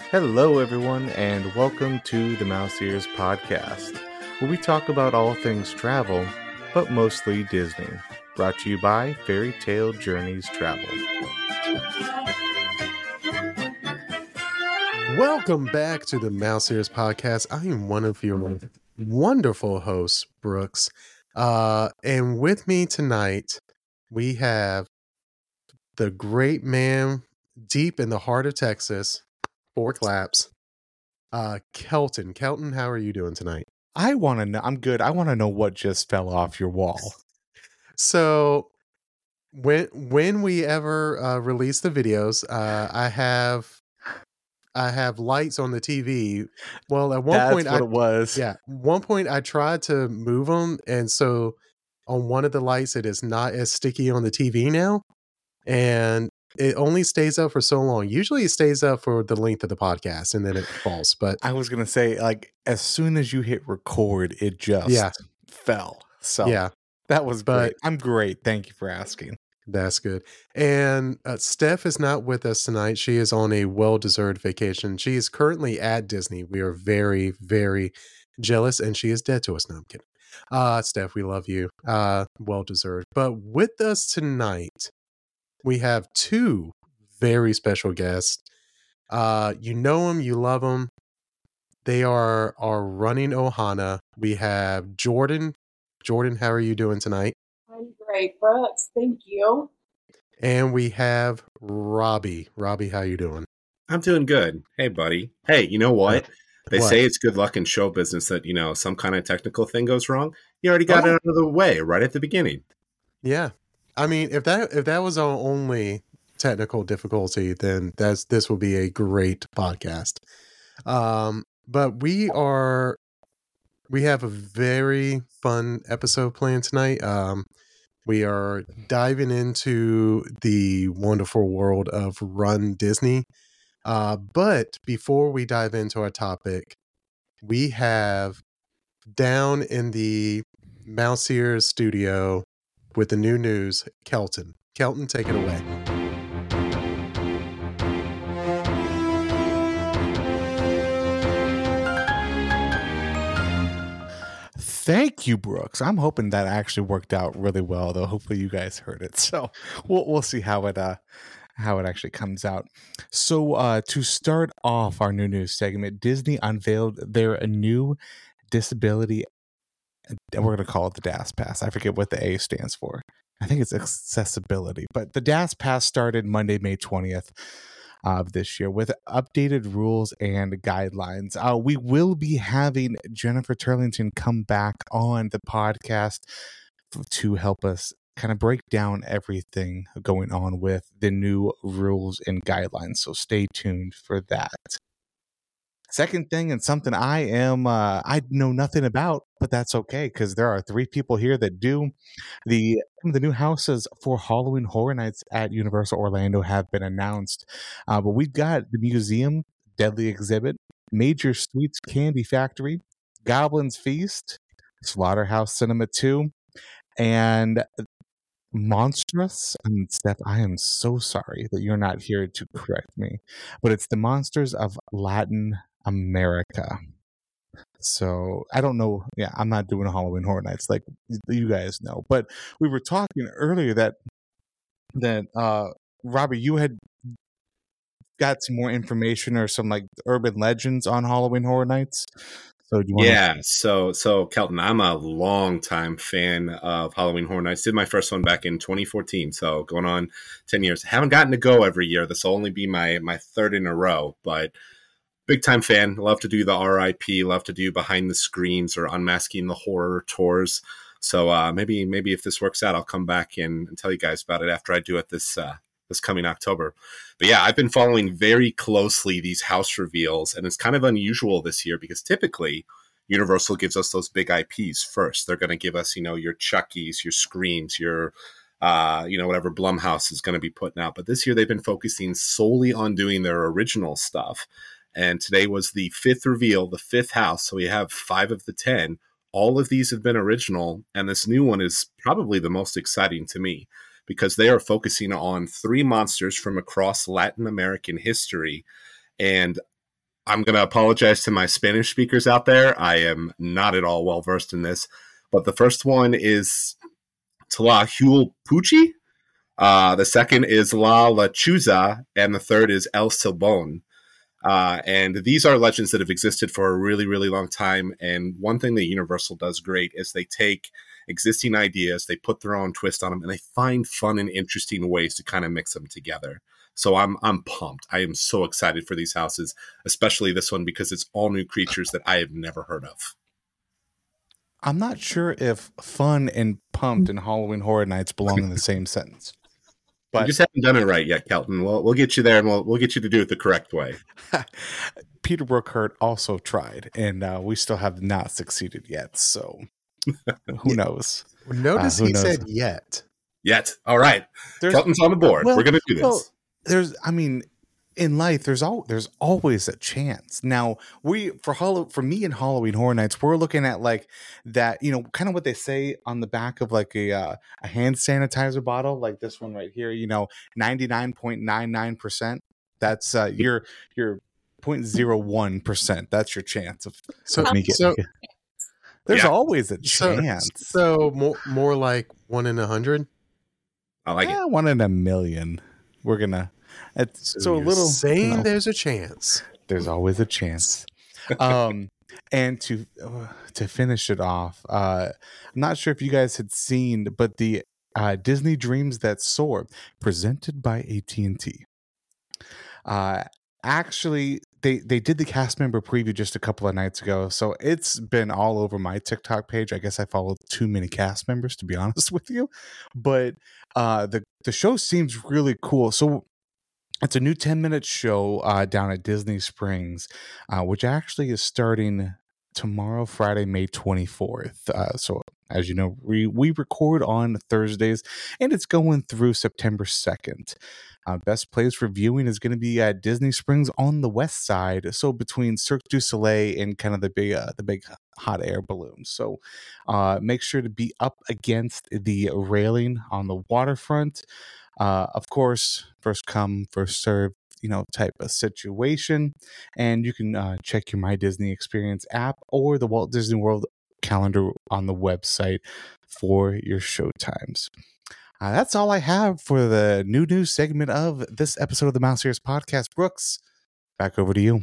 Hello, everyone, and welcome to the Mouse Ears Podcast, where we talk about all things travel, but mostly Disney. Brought to you by Fairy Tale Journeys Travel. Welcome back to the Mouse Ears Podcast. I am one of your wonderful hosts, Brooks. And with me tonight, we have the great man deep in the heart of Texas, 4 claps, Kelton. Kelton, how are you doing tonight? I want to know. I'm good. I want to know what just fell off your wall. So when we ever release the videos, I have lights on the TV. Well, at one point, That's what it was. one point I tried to move them, and so on one of the lights, it is not as sticky on the TV now, and it only stays up for so long. Usually, it stays up for the length of the podcast, and then it falls. But I was gonna say, like, as soon as you hit record, it just fell. So that was great. I'm great. Thank you for asking. That's good. And Steph is not with us tonight. She is on a well-deserved vacation. She is currently at Disney. We are very, very jealous, and she is dead to us. No, I'm kidding. Steph, we love you. Well-deserved. But with us tonight, we have 2 very special guests. You know them, you love them. They are running Ohana. We have Jordan. Jordan, how are you doing tonight? I'm great, Brooks. Thank you. And we have Robbie. Robbie, how you doing? I'm doing good. Hey, buddy. Hey, you know what? They say it's good luck in show business that, some kind of technical thing goes wrong. You already got it out of the way right at the beginning. Yeah. I mean, if that was our only technical difficulty, then this will be a great podcast. But we have a very fun episode planned tonight. We are diving into the wonderful world of Run Disney. But before we dive into our topic, we have down in the Mouse Ears studio with the new news, Kelton. Kelton, take it away. Thank you, Brooks. I'm hoping that actually worked out really well, though. Hopefully, you guys heard it. So we'll see how it actually comes out. So to start off our new news segment, Disney unveiled their new disability. We're going to call it the DAS Pass. I forget what the A stands for. I think it's accessibility. But the DAS Pass started Monday, May 20th. Of this year with updated rules and guidelines. We will be having Jennifer Turlington come back on the podcast to help us kind of break down everything going on with the new rules and guidelines. So stay tuned for that. Second thing, and something I know nothing about, but that's okay because there are 3 people here that do. The new houses for Halloween Horror Nights at Universal Orlando have been announced, but we've got the museum, Deadly Exhibit, Major Sweets Candy Factory, Goblin's Feast, Slaughterhouse Cinema 2, and Monstrous. And Steph, I am so sorry that you're not here to correct me, but it's the Monsters of Latin America. So I don't know. Yeah, I'm not doing Halloween Horror Nights like you guys know. But we were talking earlier that Robbie, you had got some more information or some like urban legends on Halloween Horror Nights. So do you want so Kelton, I'm a longtime fan of Halloween Horror Nights. Did my first one back in 2014, so going on 10 years. Haven't gotten to go every year. This will only be my 3rd in a row, but big time fan. Love to do the RIP. Love to do behind the screens or unmasking the horror tours. So maybe if this works out, I'll come back and tell you guys about it after I do it this coming October. But yeah, I've been following very closely these house reveals, and it's kind of unusual this year because typically Universal gives us those big IPs first. They're going to give us, your Chuckies, your Screams, your whatever Blumhouse is going to be putting out. But this year they've been focusing solely on doing their original stuff. And today was the 5th reveal, the 5th house. So we have 5 of the 10. All of these have been original. And this new one is probably the most exciting to me because they are focusing on 3 monsters from across Latin American history. And I'm going to apologize to my Spanish speakers out there. I am not at all well versed in this. But the first one is Tlahuelpuchi. The second is La Lechuza. And the third is El Silbón. And these are legends that have existed for a really, really long time. And one thing that Universal does great is they take existing ideas, they put their own twist on them, and they find fun and interesting ways to kind of mix them together. So I'm pumped. I am so excited for these houses, especially this one, because it's all new creatures that I have never heard of. I'm not sure if fun and pumped and Halloween Horror Nights belong in the same sentence. But you just haven't done it right yet, Kelton. We'll get you there, and we'll get you to do it the correct way. Peter Brookhart also tried, and we still have not succeeded yet. So who knows? Notice he said yet. Yet. All right. Kelton's on the board. We're going to do this. In life, there's always a chance. Now, for me and Halloween Horror Nights, we're looking at like that, kind of what they say on the back of like a hand sanitizer bottle, like this one right here. 99.99%. That's your 0.01%. That's your chance of me getting. There's always a chance. So more like 1 in 100. I like it. 1 in a million. We're gonna. So a little saying there's a chance. There's always a chance. And to finish it off, I'm not sure if you guys had seen, but the Disney Dreams That Soar, presented by AT&T. Actually, they did the cast member preview just a couple of nights ago, so it's been all over my TikTok page. I guess I followed too many cast members, to be honest with you. But the show seems really cool. So it's a new 10-minute show down at Disney Springs, which actually is starting tomorrow, Friday, May 24th. So as you know, we record on Thursdays, and it's going through September 2nd. Best place for viewing is going to be at Disney Springs on the west side, so between Cirque du Soleil and kind of the big hot air balloons. So make sure to be up against the railing on the waterfront. Of course, first come, first serve, type of situation. And you can check your My Disney Experience app or the Walt Disney World calendar on the website for your show times. That's all I have for the new news segment of this episode of the Mouse Ears Podcast. Brooks, back over to you.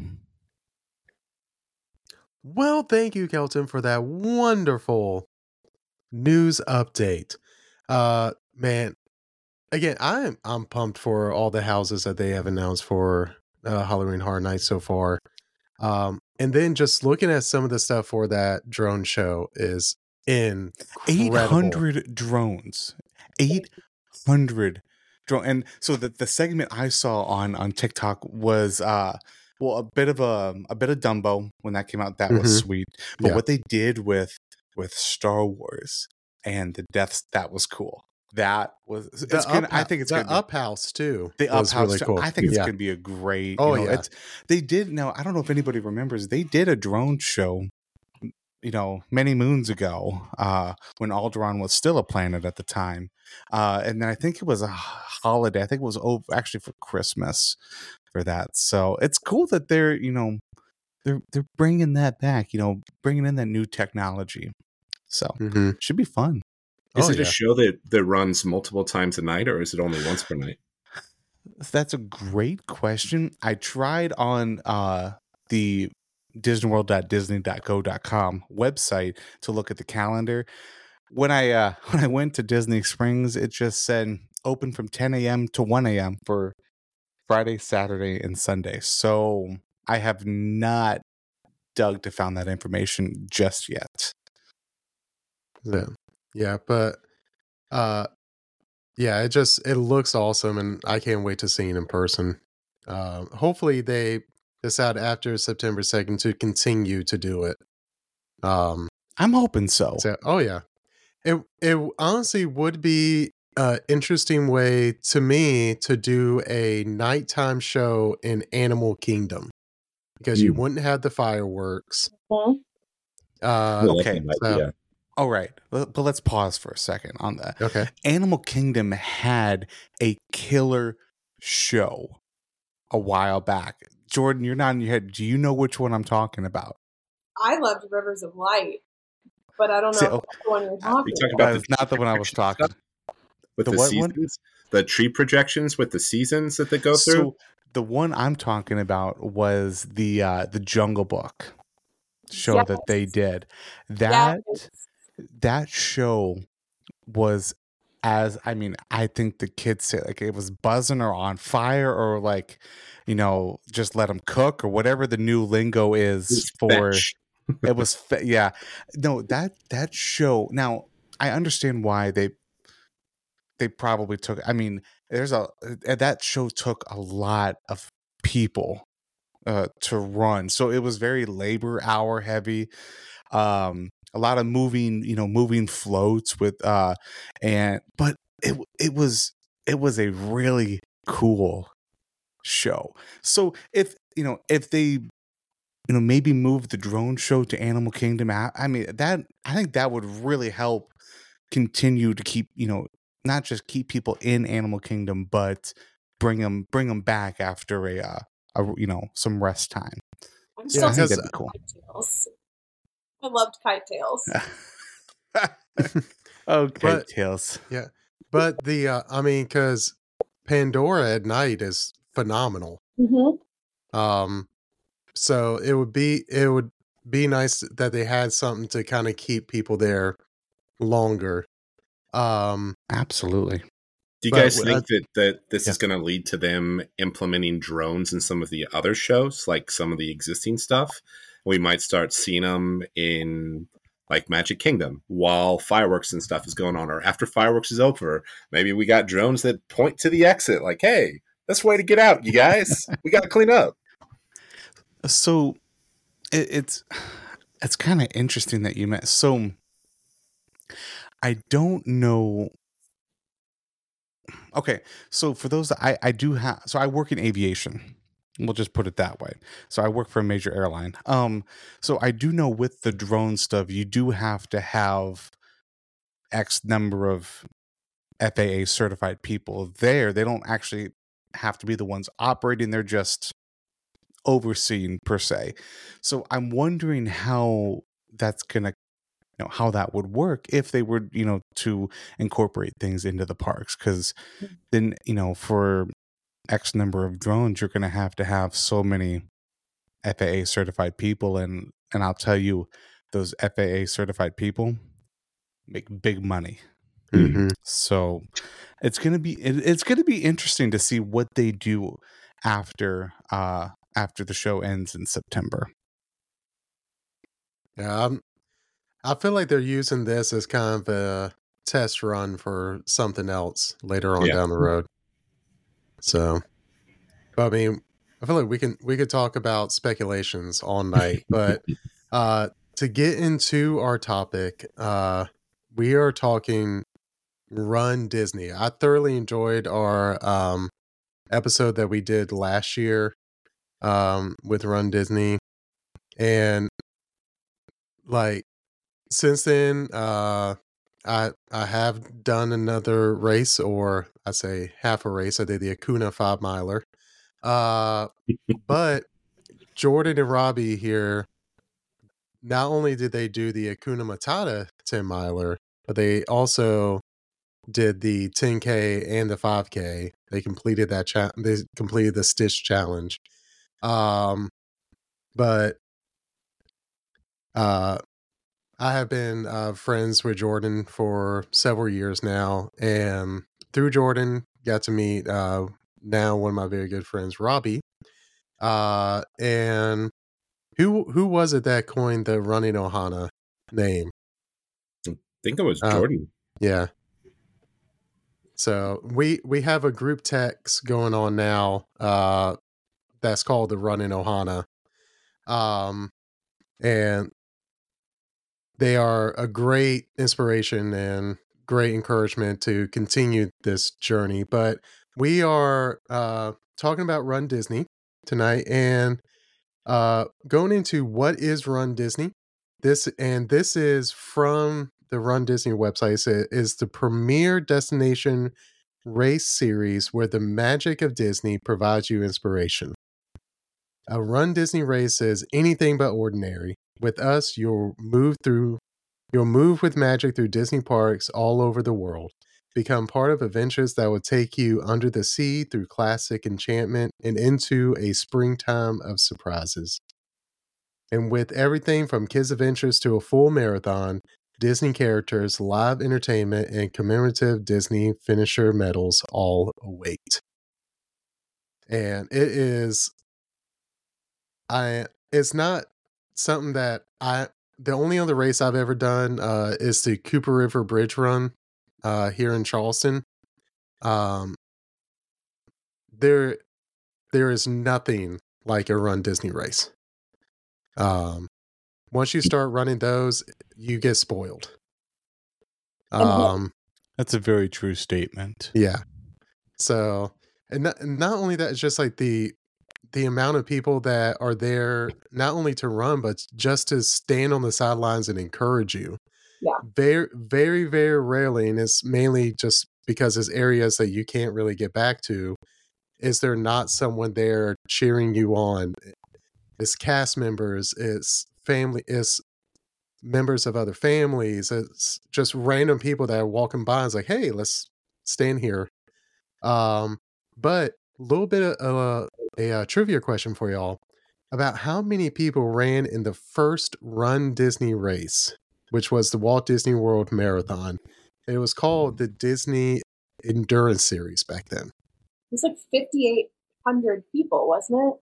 Well, thank you, Kelton, for that wonderful news update. Man, again, I'm pumped for all the houses that they have announced for Halloween Horror Nights so far. And then just looking at some of the stuff for that drone show is incredible. 800 drones. 800 drone. And so the segment I saw on TikTok was a bit of Dumbo when that came out. That was sweet. But what they did with Star Wars and the deaths, that was cool. That was I think it's the gonna Up House too. The Up House really cool. I think it's gonna be a great. They did now. I don't know if anybody remembers. They did a drone show, many moons ago, when Alderaan was still a planet at the time, and then I think it was a holiday. I think it was actually for Christmas for that. So it's cool that they're bringing that back. Bringing in that new technology. So it should be fun. Is it a show that runs multiple times a night, or is it only once per night? That's a great question. I tried on the disneyworld.disney.go.com website to look at the calendar. When I went to Disney Springs, it just said open from 10 a.m. to 1 a.m. for Friday, Saturday, and Sunday. So I have not dug to find that information just yet. Yeah, but it looks awesome, and I can't wait to see it in person. Hopefully they decide after September 2nd to continue to do it. I'm hoping so. It honestly would be an interesting way to me to do a nighttime show in Animal Kingdom, because you wouldn't have the fireworks. Okay. All right, but let's pause for a second on that. Okay. Animal Kingdom had a killer show a while back. Jordan, you're nodding your head. Do you know which one I'm talking about? I loved Rivers of Light, but I don't know See, if that's the one you're talking talking about. about It's not the one I was talking. with The the, what one? seasons, the tree projections with the seasons that they go through. So the one I'm talking about was the Jungle Book show Yes. that they did. Yes. That show was, as I mean, I think the kids say, like, it was buzzing or on fire or like, you know, just let them cook or whatever the new lingo is It's for. fetch. It was yeah. No, that show. Now I understand why they probably took. I mean, that show took a lot of people to run, so it was very labor hour heavy. A lot of moving floats with but it was a really cool show. So if they maybe move the drone show to Animal Kingdom, I mean, I think that would really help continue to keep, not just keep people in Animal Kingdom, but bring them back after some rest time. I'm So still I think because- that'd be cool. Kite Tales. I loved Kite Tales. Okay, But- Tails. But because Pandora at night is phenomenal. Mm-hmm. So it would be nice that they had something to kind of keep people there longer. Absolutely. Do you But guys w- think that this yeah. is going to lead to them implementing drones in some of the other shows, like some of the existing stuff? We might start seeing them in like Magic Kingdom while fireworks and stuff is going on, or after fireworks is over. Maybe we got drones that point to the exit, like, "Hey, that's the way to get out, you guys. We got to clean up." So it's kind of interesting that you met. So I don't know. Okay, so for those that I do have, so I work in aviation. We'll just put it that way. So I work for a major airline. So I do know with the drone stuff, you do have to have X number of FAA certified people there. They don't actually have to be the ones operating. They're just overseeing per se. So I'm wondering how that's gonna, how that would work if they were, to incorporate things into the parks. Because then, for X number of drones, you're gonna have to have so many FAA certified people, and I'll tell you, those FAA certified people make big money. mhm. So it's gonna be interesting to see what they do after the show ends in September. Yeah, I feel like they're using this as kind of a test run for something else later on Yeah. down the road. So, but I mean, I feel like we could talk about speculations all night, but to get into our topic, we are talking Run Disney. I thoroughly enjoyed our episode that we did last year with Run Disney, and like since then, I have done another race, or I say half a race. I did the Acuna 5 miler. But Jordan and Robbie here, not only did they do the Acuna Matata 10 miler, but they also did the 10K and the 5K. They completed that they completed the Stitch challenge. But I have been friends with Jordan for several years now, and through Jordan, got to meet now one of my very good friends, Robbie. And who was it that coined the Running Ohana name? I think it was Jordan. Yeah. So we have a group text going on now that's called the Running Ohana. And they are a great inspiration and great encouragement to continue this journey. But we are talking about Run Disney tonight and going into what is Run Disney. This is from the Run Disney website. It is the premier destination race series where the magic of Disney provides you inspiration. A Run Disney race is anything but ordinary. With us, you'll move with magic through Disney parks all over the world. Become part of adventures that will take you under the sea through classic enchantment and into a springtime of surprises. And with everything from kids' adventures to a full marathon, Disney characters, live entertainment, and commemorative Disney finisher medals all await. And it's not something that the only other race I've ever done is the Cooper River Bridge Run here in Charleston. There is nothing like a Run Disney race. Once you start running those, you get spoiled. That's a very true statement. Yeah. So, and not only that, it's just like the amount of people that are there, not only to run, but just to stand on the sidelines and encourage you. Yeah. Very, very, very rarely, and it's mainly just because it's areas that you can't really get back to, is there not someone there cheering you on? It's cast members, it's family, it's members of other families, it's just random people that are walking by and it's like, hey, let's stand here. But a little bit of a trivia question for y'all about how many people ran in the first Run Disney race, which was the Walt Disney World Marathon. It was called the Disney Endurance Series back then. It was like 5,800 people, wasn't it?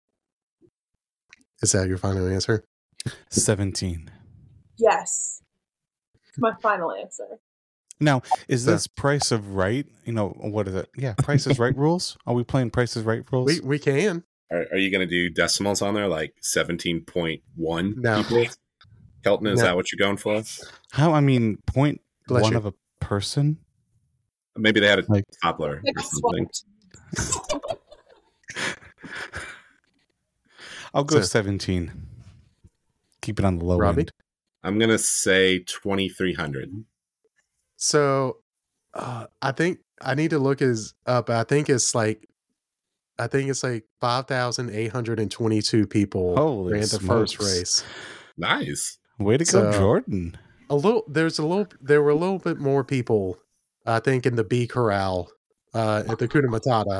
Is that your final answer? 17. Yes. It's my final answer. Now, is this Price of Right? What is it? Yeah, Price is Right rules? Are we playing Price is Right rules? We can. Are you going to do decimals on there, like 17.1 No. people? Kelton, is that what you're going for? How? I mean, point Bless one you. of a person? Maybe they had a Like- toddler or something. I'll go So- 17. Keep it on the low Robbie? end. I'm going to say 2,300. So I think I need to look up. I think it's like 5,822 people Holy ran the first smokes. race. Nice. Way to go, So- Jordan. There were a little bit more people, I think, in the B Corral at the Kuna Matata.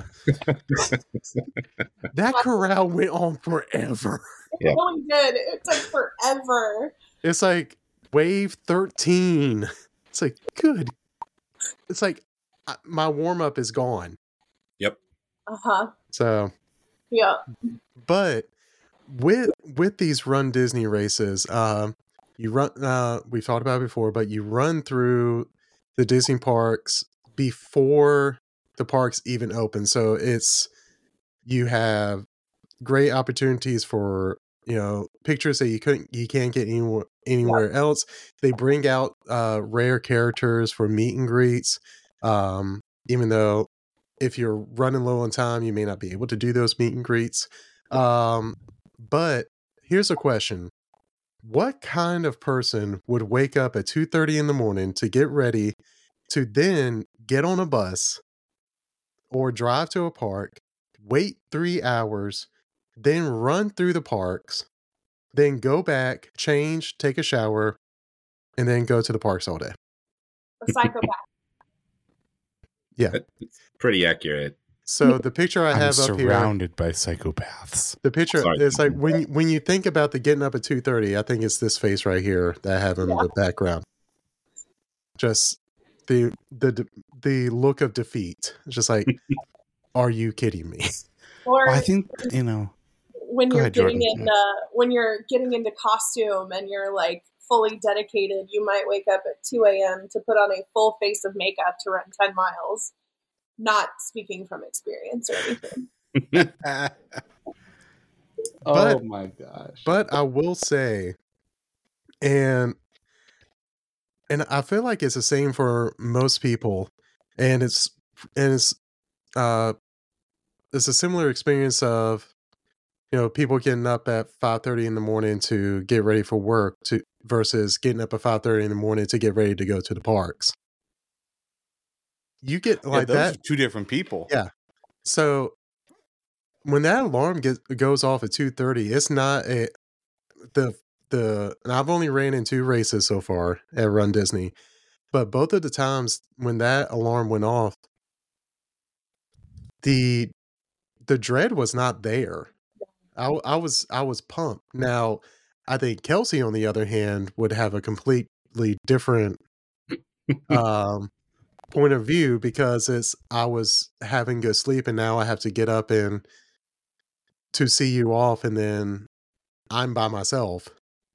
That corral went on forever. Yeah. It really did. It took forever. It's like wave 13. It's like, good. It's like my warm up is gone. Uh-huh. So, Yeah. but with these Run Disney races, you run. We've talked about it before, but you run through the Disney parks before the parks even open. So you have great opportunities for pictures that you can't get anywhere else. They bring out rare characters for meet and greets, even though if you're running low on time you may not be able to do those meet and greets. But here's a question: what kind of person would wake up at 2:30 in the morning to get ready to then get on a bus or drive to a park, wait 3 hours, then run through the parks, then go back, change, take a shower, and then go to the parks all day? A psychopath. It's pretty accurate. So the picture I I'm have up here, surrounded by psychopaths. the picture Sorry. is like when you think about the getting up at 2:30, I think it's this face right here that I have in the background. Just the look of defeat. It's just like, are you kidding me? Or I think, when Go you're ahead, getting Jordan. when you're getting into costume and you're like fully dedicated, you might wake up at 2 a.m. to put on a full face of makeup to run 10 miles. Not speaking from experience or anything. oh my gosh. But I will say, and I feel like it's the same for most people, and it's a similar experience of people getting up at 5:30 in the morning to get ready for work versus getting up at 5:30 in the morning to get ready to go to the parks. You get like those that. are two different people. Yeah. So when that alarm goes off at 2:30, it's not and I've only ran in 2 races so far at Run Disney, but both of the times when that alarm went off, the dread was not there. I was pumped. Now, I think Kelsey, on the other hand, would have a completely different point of view, because I was having good sleep and now I have to get up and to see you off, and then I'm by myself.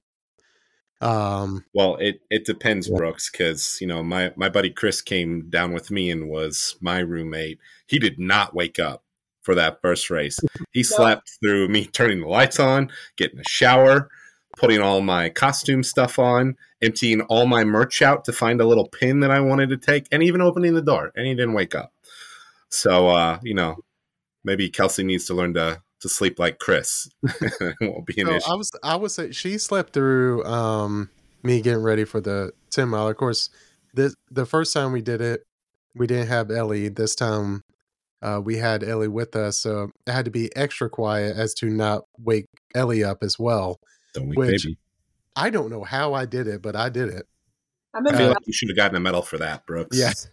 Well, it depends, Yeah. Brooks, because my buddy Chris came down with me and was my roommate. He did not wake up for that first race. He slept through me turning the lights on, getting a shower, putting all my costume stuff on, emptying all my merch out to find a little pin that I wanted to take, and even opening the door. And he didn't wake up. So maybe Kelsey needs to learn to sleep like Chris. It won't be an issue. I would say she slept through me getting ready for the 10 mile. Of course, the first time we did it, we didn't have Ellie. This time we had Ellie with us, so it had to be extra quiet as to not wake Ellie up as well. Don't wake Which baby. I don't know how I did it, but I did it. I feel like you should have gotten a medal for that, Brooks. Yes.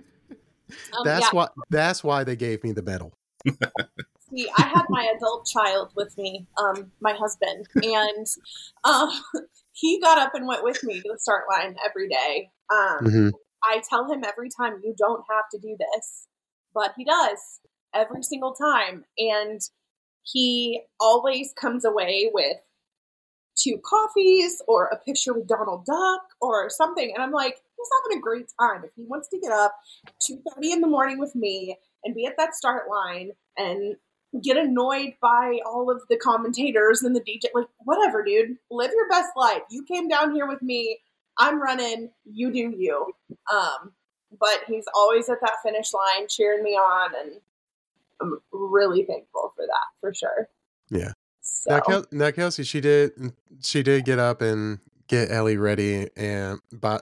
That's why they gave me the medal. See, I had my adult child with me, my husband, and he got up and went with me to the start line every day. I tell him every time, you don't have to do this, but he does every single time. And he always comes away with 2 coffees or a picture with Donald Duck or something. And I'm like, he's having a great time. If he wants to get up 2:30 in the morning with me and be at that start line and get annoyed by all of the commentators and the DJ, like, whatever, dude, live your best life. You came down here with me. I'm running. You do you. But he's always at that finish line cheering me on, and I'm really thankful for that, for sure. Yeah. So. Now Kelsey, she did get up and get Ellie ready, and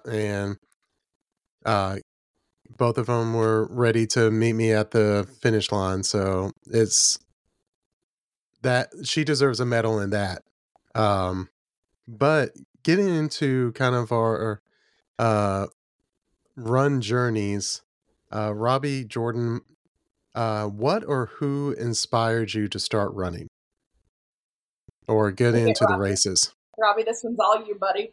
both of them were ready to meet me at the finish line. So it's that she deserves a medal in that. But getting into kind of our run journeys, Robbie, Jordan, what or who inspired you to start running or get into the races? Robbie, this one's all you, buddy.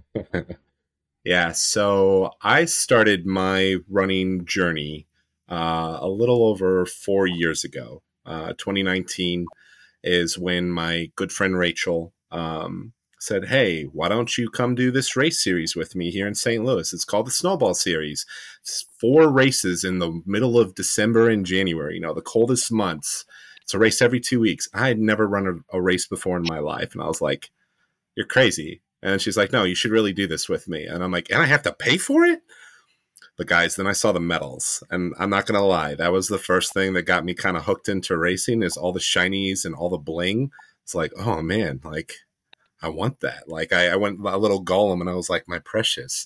Yeah, so I started my running journey a little over 4 years ago. 2019 is when my good friend Rachel said, hey, why don't you come do this race series with me here in St. Louis? It's called the Snowball Series. It's 4 races in the middle of December and January, the coldest months. It's a race every 2 weeks. I had never run a race before in my life. And I was like, you're crazy. And she's like, no, you should really do this with me. And I'm like, and I have to pay for it? But guys, then I saw the medals. And I'm not going to lie, that was the first thing that got me kind of hooked into racing, is all the shinies and all the bling. It's like, oh man, like I want that. Like I went a little Gollum and I was like, my precious.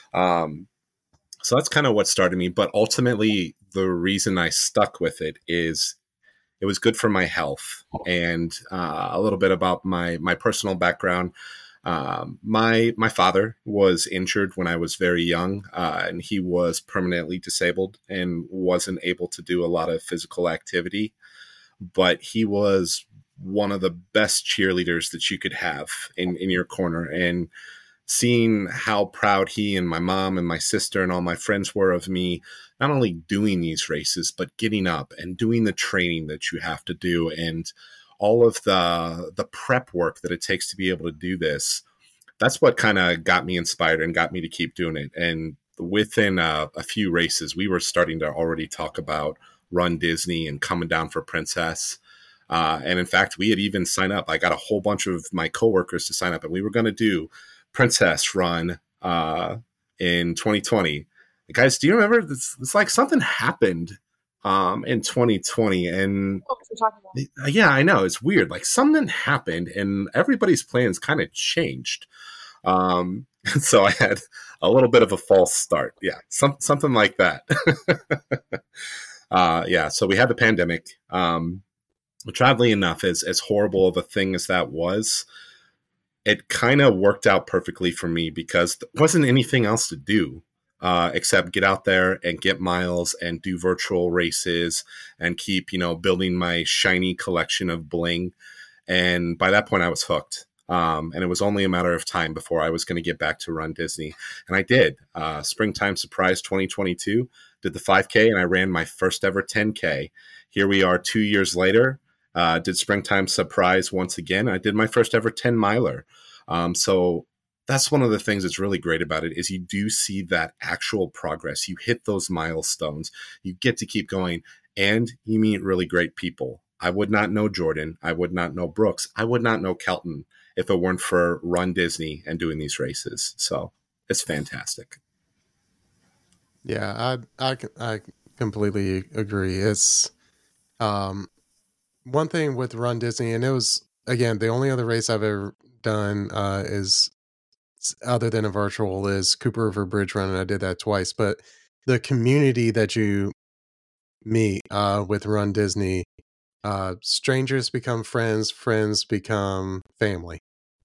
So that's kind of what started me. But ultimately, the reason I stuck with it is it was good for my health. And a little bit about my personal background. My father was injured when I was very young, and he was permanently disabled and wasn't able to do a lot of physical activity, but he was one of the best cheerleaders that you could have in your corner. And seeing how proud he and my mom and my sister and all my friends were of me, not only doing these races, but getting up and doing the training that you have to do and all of the prep work that it takes to be able to do this, that's what kind of got me inspired and got me to keep doing it. And within a few races, we were starting to already talk about Run Disney and coming down for Princess. And in fact, we had even signed up. I got a whole bunch of my coworkers to sign up, and we were going to do Princess Run in 2020. Guys, do you remember? It's like something happened in 2020, and yeah, I know, it's weird. Like something happened and everybody's plans kind of changed. So I had a little bit of a false start. Yeah, something like that. Yeah, so we had the pandemic. Traveling enough, as horrible of a thing as that was, it kind of worked out perfectly for me because there wasn't anything else to do except get out there and get miles and do virtual races and keep, building my shiny collection of bling. And by that point, I was hooked. And it was only a matter of time before I was going to get back to Run Disney. And I did. Springtime Surprise 2022, did the 5K, and I ran my first ever 10K. Here we are 2 years later. Did Springtime Surprise once again. I did my first ever 10 miler. So that's one of the things that's really great about it is you do see that actual progress. You hit those milestones. You get to keep going, and you meet really great people. I would not know Jordan. I would not know Brooks. I would not know Kelton if it weren't for Run Disney and doing these races. So it's fantastic. Yeah, I completely agree. It's one thing with Run Disney, and it was, again, the only other race I've ever done is, other than a virtual, is Cooper River Bridge Run, and I did that twice. But the community that you meet with Run Disney, strangers become friends, friends become family.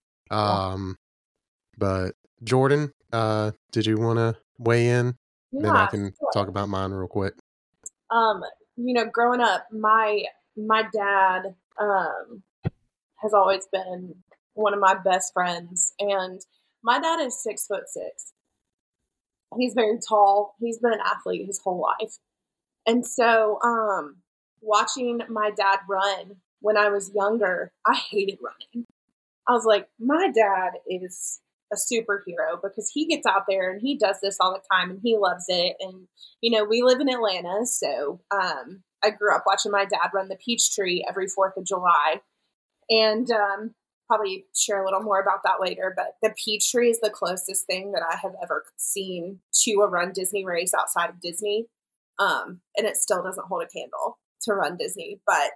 But Jordan, did you want to weigh in? Then I can talk about mine real quick. Growing up, my dad has always been one of my best friends, and my dad is 6'6". He's very tall. He's been an athlete his whole life. And so watching my dad run when I was younger, I hated running. I was like, my dad is a superhero because he gets out there and he does this all the time and he loves it. And, we live in Atlanta. So I grew up watching my dad run the Peachtree every 4th of July. And probably share a little more about that later. But the Peachtree is the closest thing that I have ever seen to a Run Disney race outside of Disney. And it still doesn't hold a candle to Run Disney. But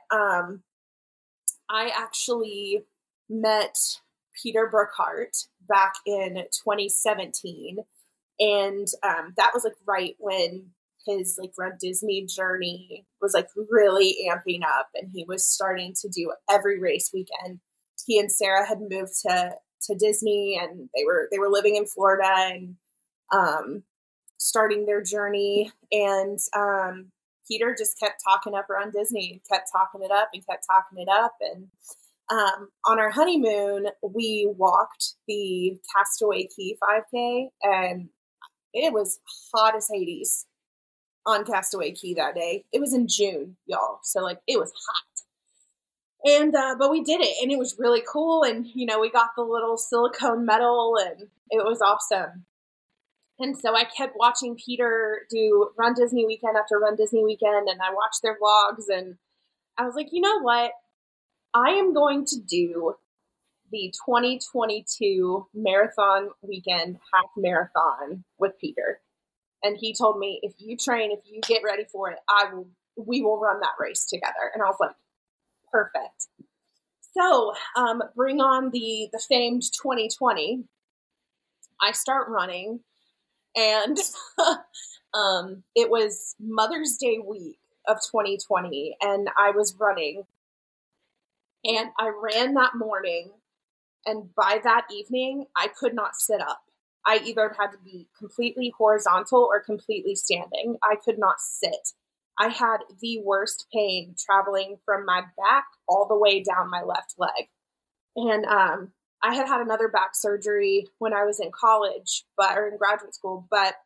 I actually met Peter Brookhart back in 2017. And that was right when his Run Disney journey was really amping up, and he was starting to do every race weekend. He and Sarah had moved to Disney, and they were living in Florida and starting their journey. And Peter just kept talking up Run Disney, kept talking it up and kept talking it up. And on our honeymoon, we walked the Castaway Cay 5K, and it was hot as Hades on Castaway Cay that day. It was in June, y'all. So it was hot. And, but we did it, and it was really cool. And, we got the little silicone medal, and it was awesome. And so I kept watching Peter do Run Disney weekend after Run Disney weekend, and I watched their vlogs, and I was like, you know what? I am going to do the 2022 marathon weekend half marathon with Peter. And he told me, if you train, if you get ready for it, we will run that race together. And I was like, perfect. So bring on the famed 2020. I start running, and it was Mother's Day week of 2020, and I was running. And I ran that morning, and by that evening, I could not sit up. I either had to be completely horizontal or completely standing. I could not sit. I had the worst pain traveling from my back all the way down my left leg. And I had another back surgery when I was in college, or in graduate school, but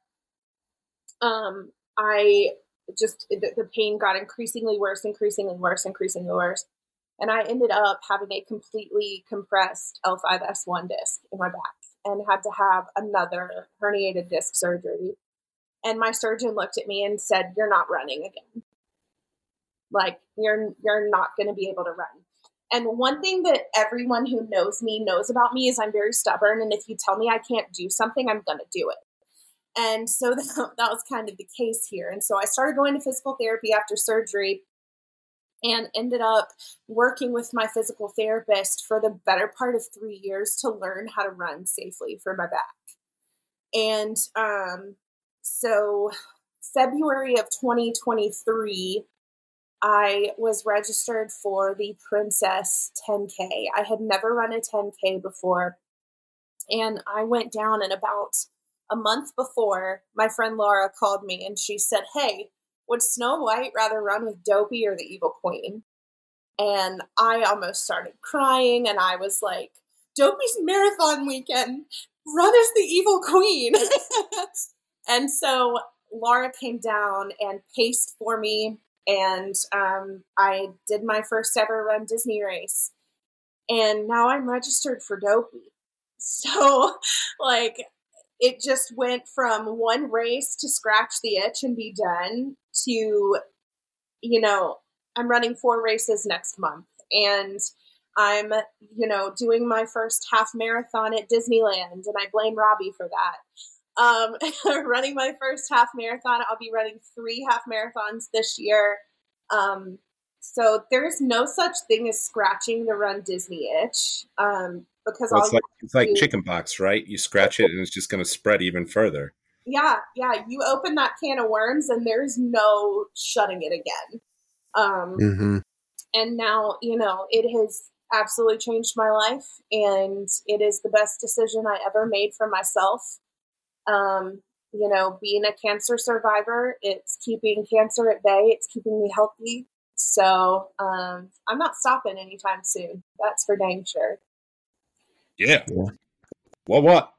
I just, the pain got increasingly worse. And I ended up having a completely compressed L5-S1 disc in my back and had to have another herniated disc surgery. And my surgeon looked at me and said, "You're not running again. You're not going to be able to run." And one thing that everyone who knows me knows about me is I'm very stubborn. And if you tell me I can't do something, I'm going to do it. And so that was kind of the case here. And so I started going to physical therapy after surgery, and ended up working with my physical therapist for the better part of 3 years to learn how to run safely for my back. And so February of 2023, I was registered for the Princess 10K. I had never run a 10K before. And I went down, and about a month before, my friend Laura called me and she said, "Hey, would Snow White rather run with Dopey or the Evil Queen?" And I almost started crying, and I was like, "Dopey's marathon weekend. Run as the Evil Queen." And so Laura came down and paced for me, and I did my first ever Run Disney race. And now I'm registered for Dopey. So, like, it just went from one race to scratch the itch and be done to, I'm running 4 races next month. And I'm, doing my first half marathon at Disneyland. And I blame Robbie for that. Running my first half marathon. I'll be running 3 half marathons this year. So there's no such thing as scratching the Run Disney itch. Because it's like chickenpox, right? You scratch it and it's just going to spread even further. Yeah. You open that can of worms and there's no shutting it again. And now, it has absolutely changed my life, and it is the best decision I ever made for myself. Being a cancer survivor, it's keeping cancer at bay. It's keeping me healthy. So I'm not stopping anytime soon. That's for dang sure. Yeah. Well, what?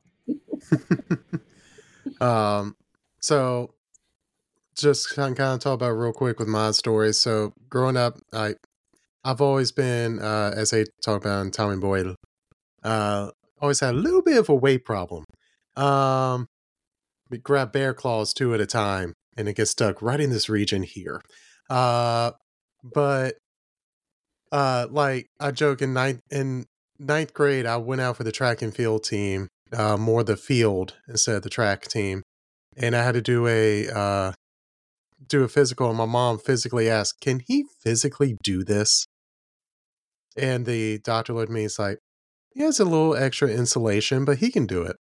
So just kind of talk about real quick with my story. So growing up, I've always been, as they talk about in Tommy Boyle, always had a little bit of a weight problem. We grab bear claws 2 at a time, and it gets stuck right in this region here. But like I joke, in ninth grade, I went out for the track and field team, more the field instead of the track team, and I had to do a physical. And my mom physically asked, "Can he physically do this?" And the doctor looked at me. He's like, "He has a little extra insulation, but he can do it."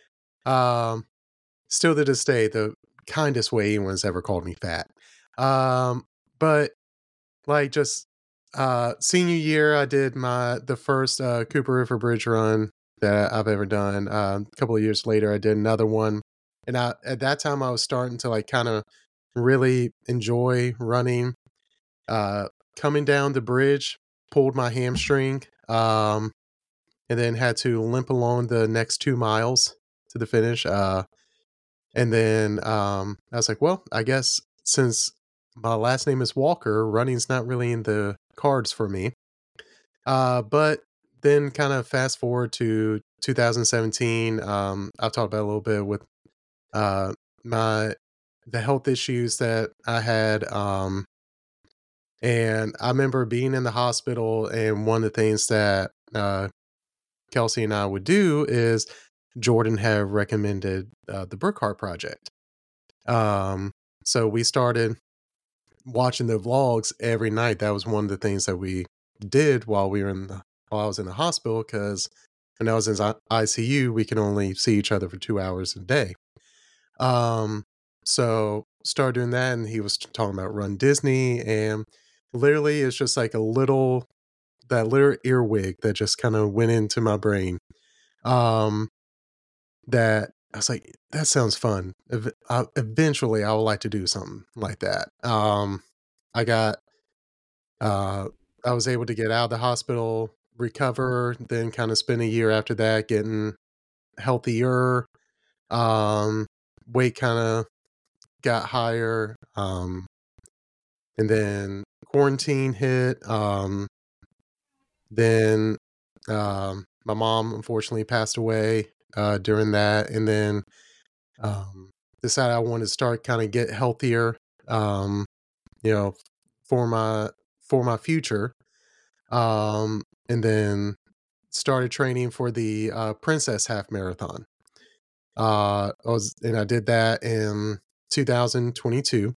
Still to this day, the kindest way anyone's ever called me fat. But like just senior year, I did the first Cooper River Bridge run that I've ever done. A couple of years later, I did another one, and at that time I was starting to like kind of really enjoy running. Coming down the bridge, pulled my hamstring, and then had to limp along the next 2 miles to the finish. And then I was like, well, I guess since my last name is Walker, running's not really in the cards for me. But then kind of fast forward to 2017, I've talked about a little bit with the health issues that I had. And I remember being in the hospital, and one of the things that Kelsey and I would do is Jordan had recommended the Brookheart Project. So we started watching the vlogs every night. That was one of the things that we did while I was in the hospital, because when I was in ICU, we could only see each other for 2 hours a day. So started doing that, and he was talking about Run Disney, and literally it's just like that little earwig that just kind of went into my brain. That I was like, that sounds fun. Eventually, I would like to do something like that. I was able to get out of the hospital, recover, then kind of spend a year after that getting healthier. Weight kind of got higher. And then quarantine hit. Then my mom unfortunately passed away during that, and then decided I wanted to start kind of get healthier, for my future, and then started training for the Princess Half Marathon. I did that in 2022.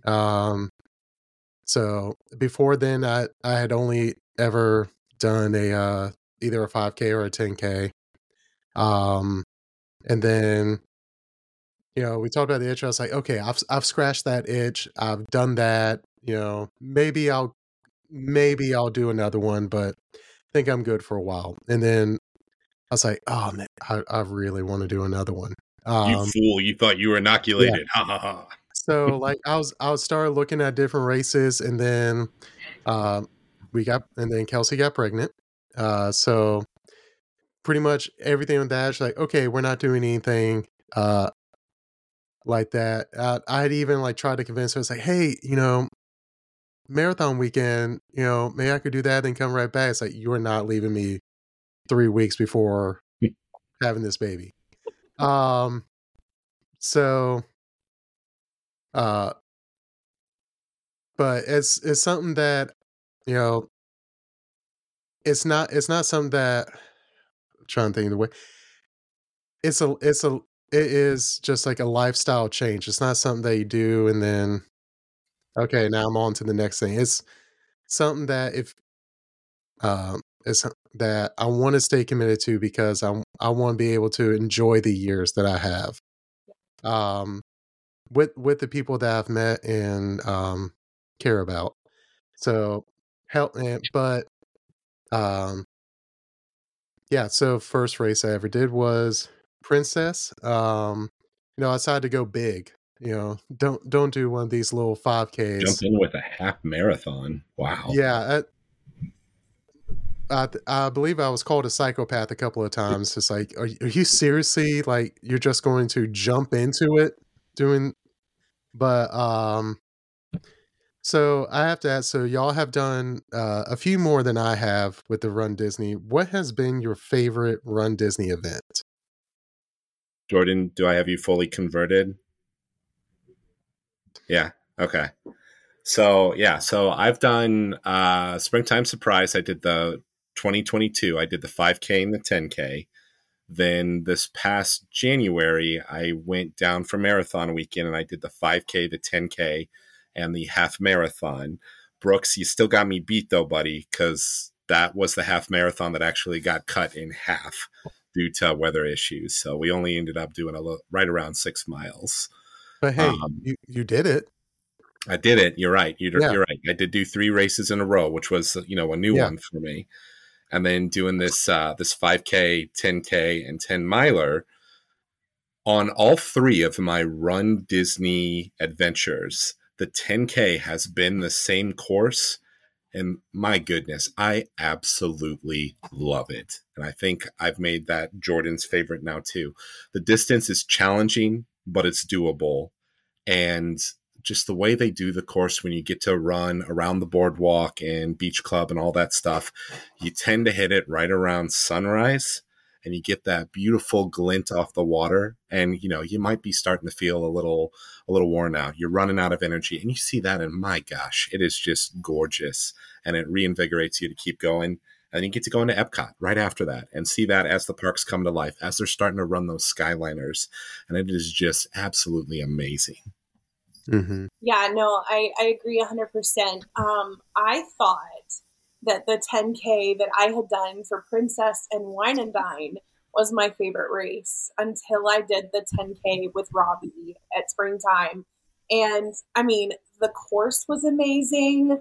So before then, I had only ever done either a 5K or a 10K. And then, we talked about the itch. I was like, okay, I've scratched that itch. I've done that. maybe I'll do another one, but I think I'm good for a while. And then I was like, oh man, I really want to do another one. You fool! You thought you were inoculated. Ha ha ha. So like I was started looking at different races, and then Kelsey got pregnant. So pretty much everything with that, she's like, okay, we're not doing anything like that. I'd even like tried to convince her. It's like, hey, marathon weekend, maybe I could do that and come right back. It's like, you are not leaving me 3 weeks before having this baby. So but it's something that, it's not something that, I'm trying to think of the way. It is just like a lifestyle change. It's not something that you do and then, okay, now I'm on to the next thing. It's something that it's that I want to stay committed to because I want to be able to enjoy the years that I have, with the people that I've met and care about. So but yeah. So first race I ever did was Princess. I decided to go big. Don't do one of these little 5Ks. Jumped in with a half marathon. Wow. Yeah. I believe I was called a psychopath a couple of times. It's like, are you seriously, like, you're just going to jump into it but so I have to ask, so y'all have done a few more than I have with the Run Disney. What has been your favorite Run Disney event? Jordan, do I have you fully converted? Yeah. Okay. So I've done Springtime Surprise. I did the 2022. I did the 5K and the 10K. Then this past January, I went down for marathon weekend and I did the 5K, the 10K, and the half marathon. Brooks, you still got me beat though, buddy, because that was the half marathon that actually got cut in half due to weather issues. So we only ended up doing right around 6 miles. But hey, you did it. I did it. You're right. You're right. I did do 3 races in a row, which was, a new one for me. And then doing this 5K, 10K, and 10 miler on all 3 of my Run Disney adventures. The 10K has been the same course. And my goodness, I absolutely love it. And I think I've made that Jordan's favorite now too. The distance is challenging, but it's doable. And just the way they do the course when you get to run around the boardwalk and beach club and all that stuff, you tend to hit it right around sunrise and you get that beautiful glint off the water. And, you might be starting to feel a little worn out. You're running out of energy and you see that and my gosh, it is just gorgeous and it reinvigorates you to keep going. And you get to go into Epcot right after that and see that as the parks come to life, as they're starting to run those Skyliners. And it is just absolutely amazing. Mm-hmm. Yeah, no, I agree 100%. I thought that the 10K that I had done for Princess and Wine and Dine was my favorite race until I did the 10K with Robbie at Springtime. And I mean, the course was amazing.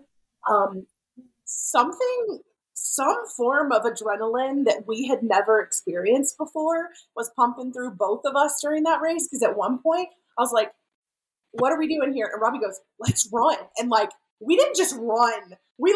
Some form of adrenaline that we had never experienced before was pumping through both of us during that race. Because at one point I was like, what are we doing here? And Robbie goes, let's run. And like, we didn't just run. We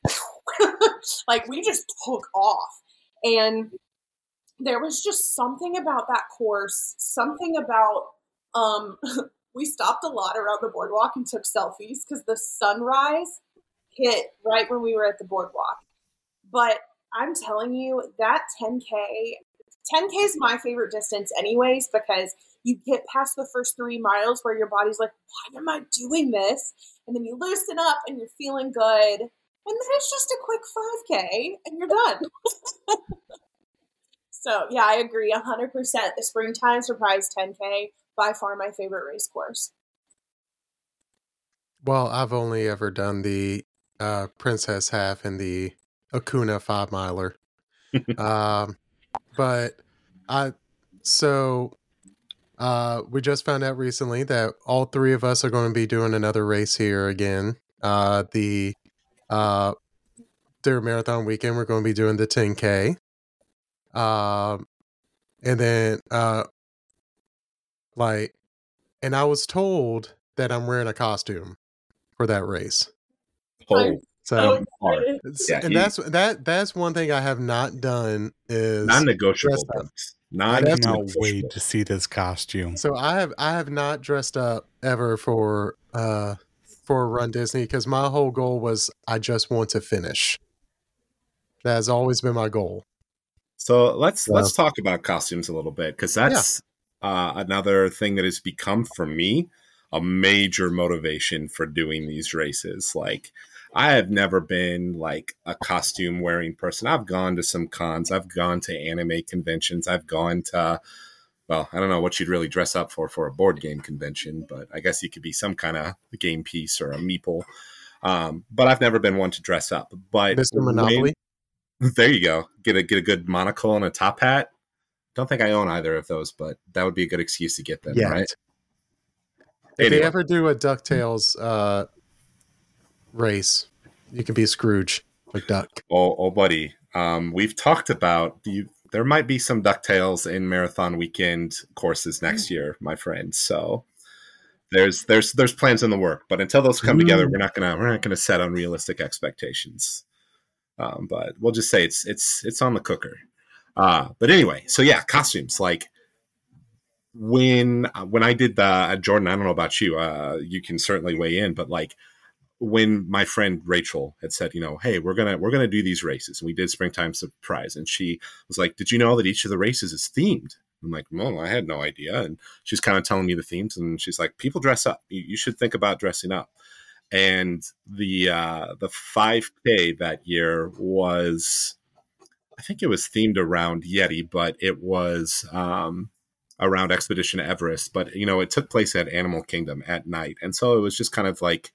we just took off. And there was just something about that course, something about, we stopped a lot around the boardwalk and took selfies because the sunrise hit right when we were at the boardwalk. But I'm telling you, that 10K is my favorite distance anyways, because you get past the first 3 miles where your body's like, why am I doing this? And then you loosen up and you're feeling good. And then it's just a quick 5K and you're done. So yeah, I agree 100%. The Springtime Surprise 10K, by far my favorite race course. Well, I've only ever done the Princess Half and the Akuna 5 miler. But we just found out recently that all 3 of us are going to be doing another race here again the during marathon weekend, we're going to be doing the 10K. And then and I was told that I'm wearing a costume for that race. Oh, So excited. Yeah, and that's one thing I have not done is non-negotiable. dressed up. Brooks. I That's cannot Non-negotiable. wait to see this costume. So I have not dressed up ever for Run Disney because my whole goal was I just want to finish. That has always been my goal. So let's talk about costumes a little bit, because that's another thing that has become for me a major motivation for doing these races. Like, I have never been like a costume wearing person. I've gone to some cons, I've gone to anime conventions, I've gone to, well, I don't know what you'd really dress up for a board game convention, but I guess you could be some kind of game piece or a meeple. But I've never been one to dress up. But Mr. Monopoly. there you go. Get a good monocle and a top hat. Don't think I own either of those, but that would be a good excuse to get them, right? If Anyway. they ever do a DuckTales race, you could be Scrooge McDuck. Oh, buddy. We've talked about there might be some DuckTales in Marathon Weekend courses next year, my friend. So there's plans in the work, but until those come together, we're not gonna set unrealistic expectations. But we'll just say it's on the cooker. But anyway, so yeah, costumes. Like when I did the Jordan, I don't know about you. You can certainly weigh in, but like when my friend Rachel had said, hey, we're gonna do these races, and we did Springtime Surprise, and she was like, did you know that each of the races is themed? I'm like, well, I had no idea. And she's kind of telling me the themes, and she's like, people dress up. You should think about dressing up. And the 5K that year was, I think it was themed around Yeti, but it was around Expedition Everest. But it took place at Animal Kingdom at night, and so it was just kind of like,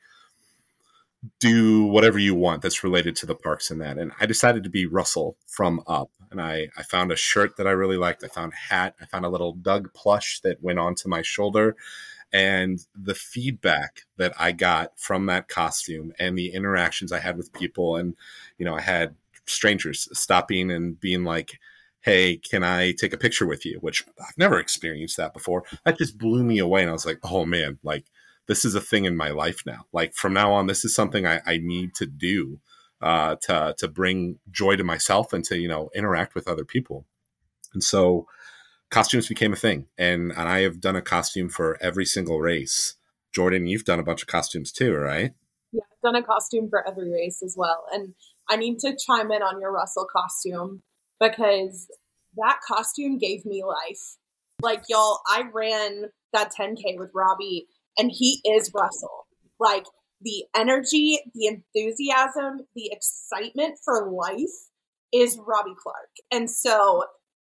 do whatever you want that's related to the parks and that. And I decided to be Russell from Up, and I found a shirt that I really liked. I found a hat. I found a little Doug plush that went onto my shoulder. And the feedback that I got from that costume and the interactions I had with people, and I had strangers stopping and being like, hey, can I take a picture with you? Which I've never experienced that before. That just blew me away. And I was like, oh man, like, this is a thing in my life now. Like, from now on, this is something I need to do to bring joy to myself and to interact with other people. And so costumes became a thing, and I have done a costume for every single race. Jordan, you've done a bunch of costumes too, right? Yeah, I've done a costume for every race as well. And I need to chime in on your Russell costume, because that costume gave me life. Like, y'all, I ran that 10K with Robbie, and he is Russell. Like, the energy, the enthusiasm, the excitement for life is Robbie Clark. And so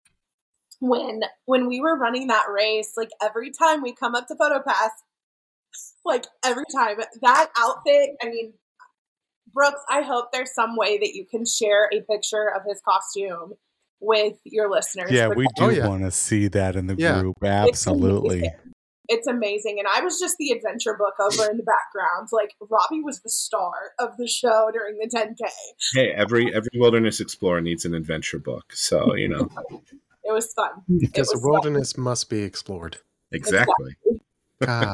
when we were running that race, like, every time we come up to PhotoPass, like, every time, that outfit, I mean, Brooks, I hope there's some way that you can share a picture of his costume with your listeners. Yeah, we do want to see that in the group. Absolutely. It's amazing. And I was just the adventure book over in the background. Like, Robbie was the star of the show during the 10K. Hey, every wilderness explorer needs an adventure book. So, It was fun. Because the wilderness must be explored. Exactly. God.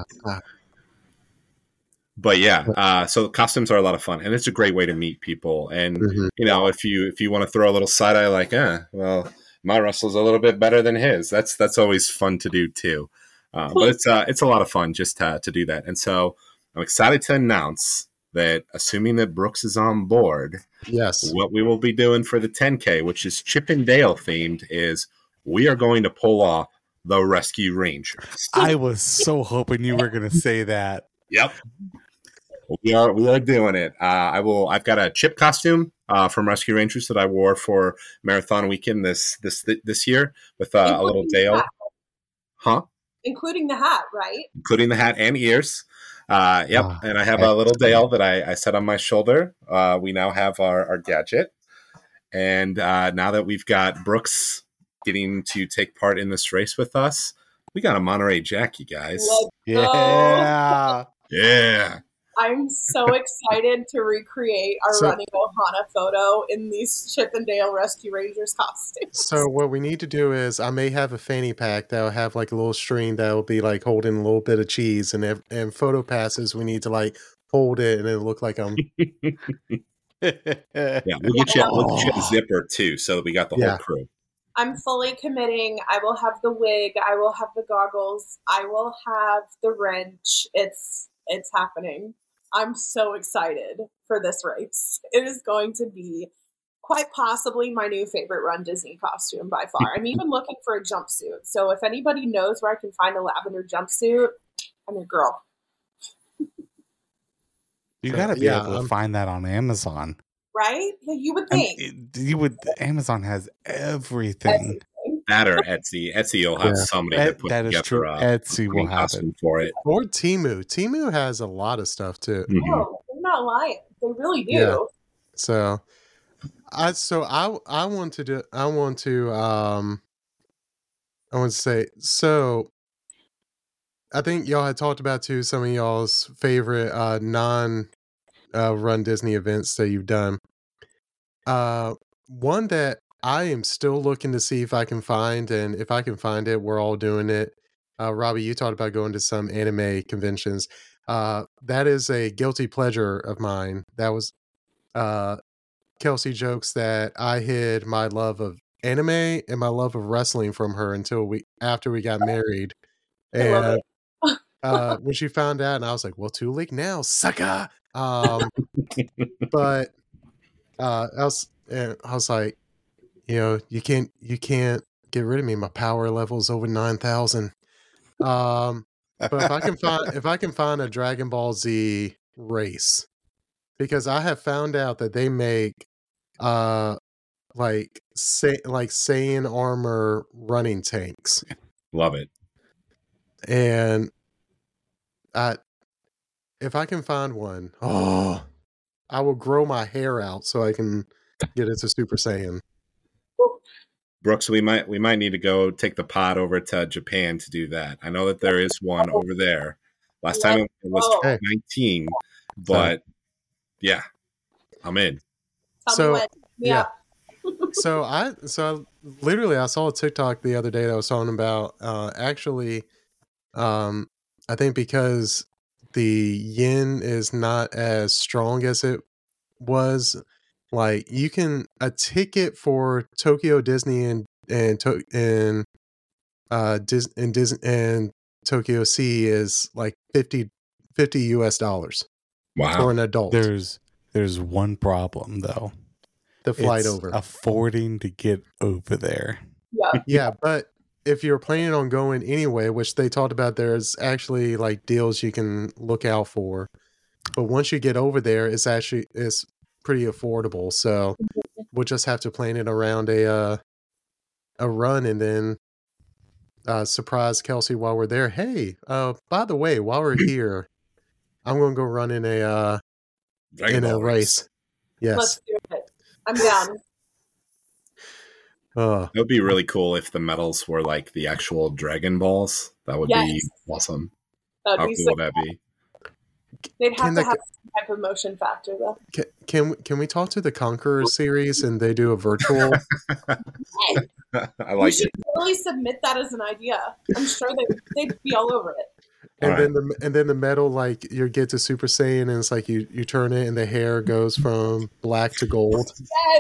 But yeah, so costumes are a lot of fun, and it's a great way to meet people. And if you want to throw a little side eye, like, well, my Russell's a little bit better than his. That's always fun to do too. But it's a lot of fun just to do that. And so I'm excited to announce that, assuming that Brooks is on board, yes, what we will be doing for the 10K, which is Chip and Dale themed, is we are going to pull off the Rescue Rangers. I was so hoping you were going to say that. Yep. We are doing it. I've got a Chip costume from Rescue Rangers that I wore for Marathon Weekend this year with a little Dale. Huh? Including the hat, right? Including the hat and ears. Yep. And I have a little Dale that I set on my shoulder. We now have our gadget. And now that we've got Brooks getting to take part in this race with us, we got a Monterey Jack, you guys. Yeah. Yeah. I'm so excited to recreate our running Ohana photo in these Chip and Dale Rescue Rangers costumes. So what we need to do is I may have a fanny pack that'll have like a little string that'll be like holding a little bit of cheese, and photo passes we need to like hold it and it'll look like I'm Yeah, we'll get you a zipper too, so that we got the whole crew. I'm fully committing. I will have the wig. I will have the goggles. I will have the wrench. It's happening. I'm so excited for this race. It is going to be quite possibly my new favorite Run Disney costume by far. I'm even looking for a jumpsuit. So if anybody knows where I can find a lavender jumpsuit, I'm your girl. You got to be able to find that on Amazon. Right? Yeah, you would think. Amazon has everything. That or Etsy. Etsy will have somebody that put together true. Etsy will have it for it. Or Temu. Temu has a lot of stuff too. Mm-hmm. No, they're not lying. They really do. Yeah. So I want to say, so I think y'all had talked about too some of y'all's favorite non Run Disney events that you've done. One that I am still looking to see if I can find, and if I can find it, we're all doing it. Robbie, you talked about going to some anime conventions. That is a guilty pleasure of mine. That was Kelsey jokes that I hid my love of anime and my love of wrestling from her after we got married. And when she found out, and I was like, well, too late now, sucker. But I was like, you can't get rid of me. My power level is over 9,000. But if I can find a Dragon Ball Z race, because I have found out that they make like Saiyan armor running tanks. Love it. And if I can find one, I will grow my hair out so I can get it to Super Saiyan. Brooks, we might need to go take the pod over to Japan to do that. I know that there is one over there. Last time it was 2019, but yeah, I'm in. So I literally I saw a TikTok the other day that was talking about I think because the yen is not as strong as it was, like you can a ticket for Tokyo Disney and Tokyo Sea is like $50 US. Wow. For an adult. There's one problem though. The flight over. Affording to get over there. Yeah, but if you're planning on going anyway, which they talked about, there's actually like deals you can look out for. But once you get over there, it's pretty affordable. So we'll just have to plan it around a run and then surprise Kelsey while we're there. Hey, by the way, while we're here, I'm going to go run in a race. Yes. Let's do it. I'm down. It would be really cool if the medals were like the actual Dragon Balls. That would be awesome. How cool would that be? They'd have to have some type of motion factor, though. Can we talk to the Conqueror series and they do a virtual? I like it. You should really submit that as an idea. I'm sure they'd be all over it. And then the medal, like you get to Super Saiyan, and it's like you turn it, and the hair goes from black to gold.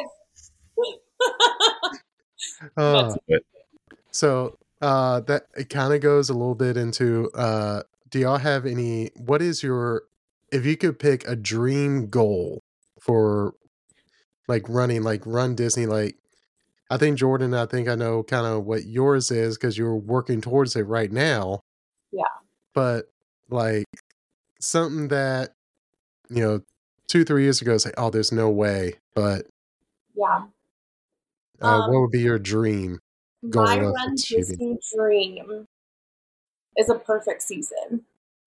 Yes. So that it kind of goes a little bit into. Do y'all have any? What is your? If you could pick a dream goal for, like running, like Run Disney, like I think Jordan, I know kind of what yours is because you're working towards it right now. Yeah. But like something that 2-3 years ago, it's like, oh, there's no way. But yeah, what would be your dream goal? My Run Disney dream is a perfect season,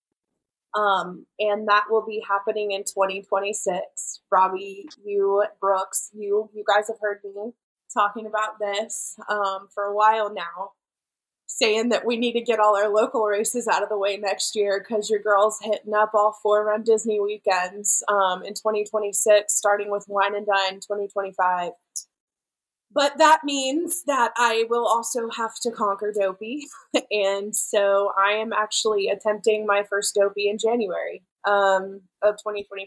and that will be happening in 2026. Robbie, you, Brooks, you guys have heard me talking about this for a while now. saying that we need to get all our local races out of the way next year because your girl's hitting up all 4 Run Disney weekends in 2026, starting with Wine and Dine 2025. But that means that I will also have to conquer Dopey. And so I am actually attempting my first Dopey in January of 2025.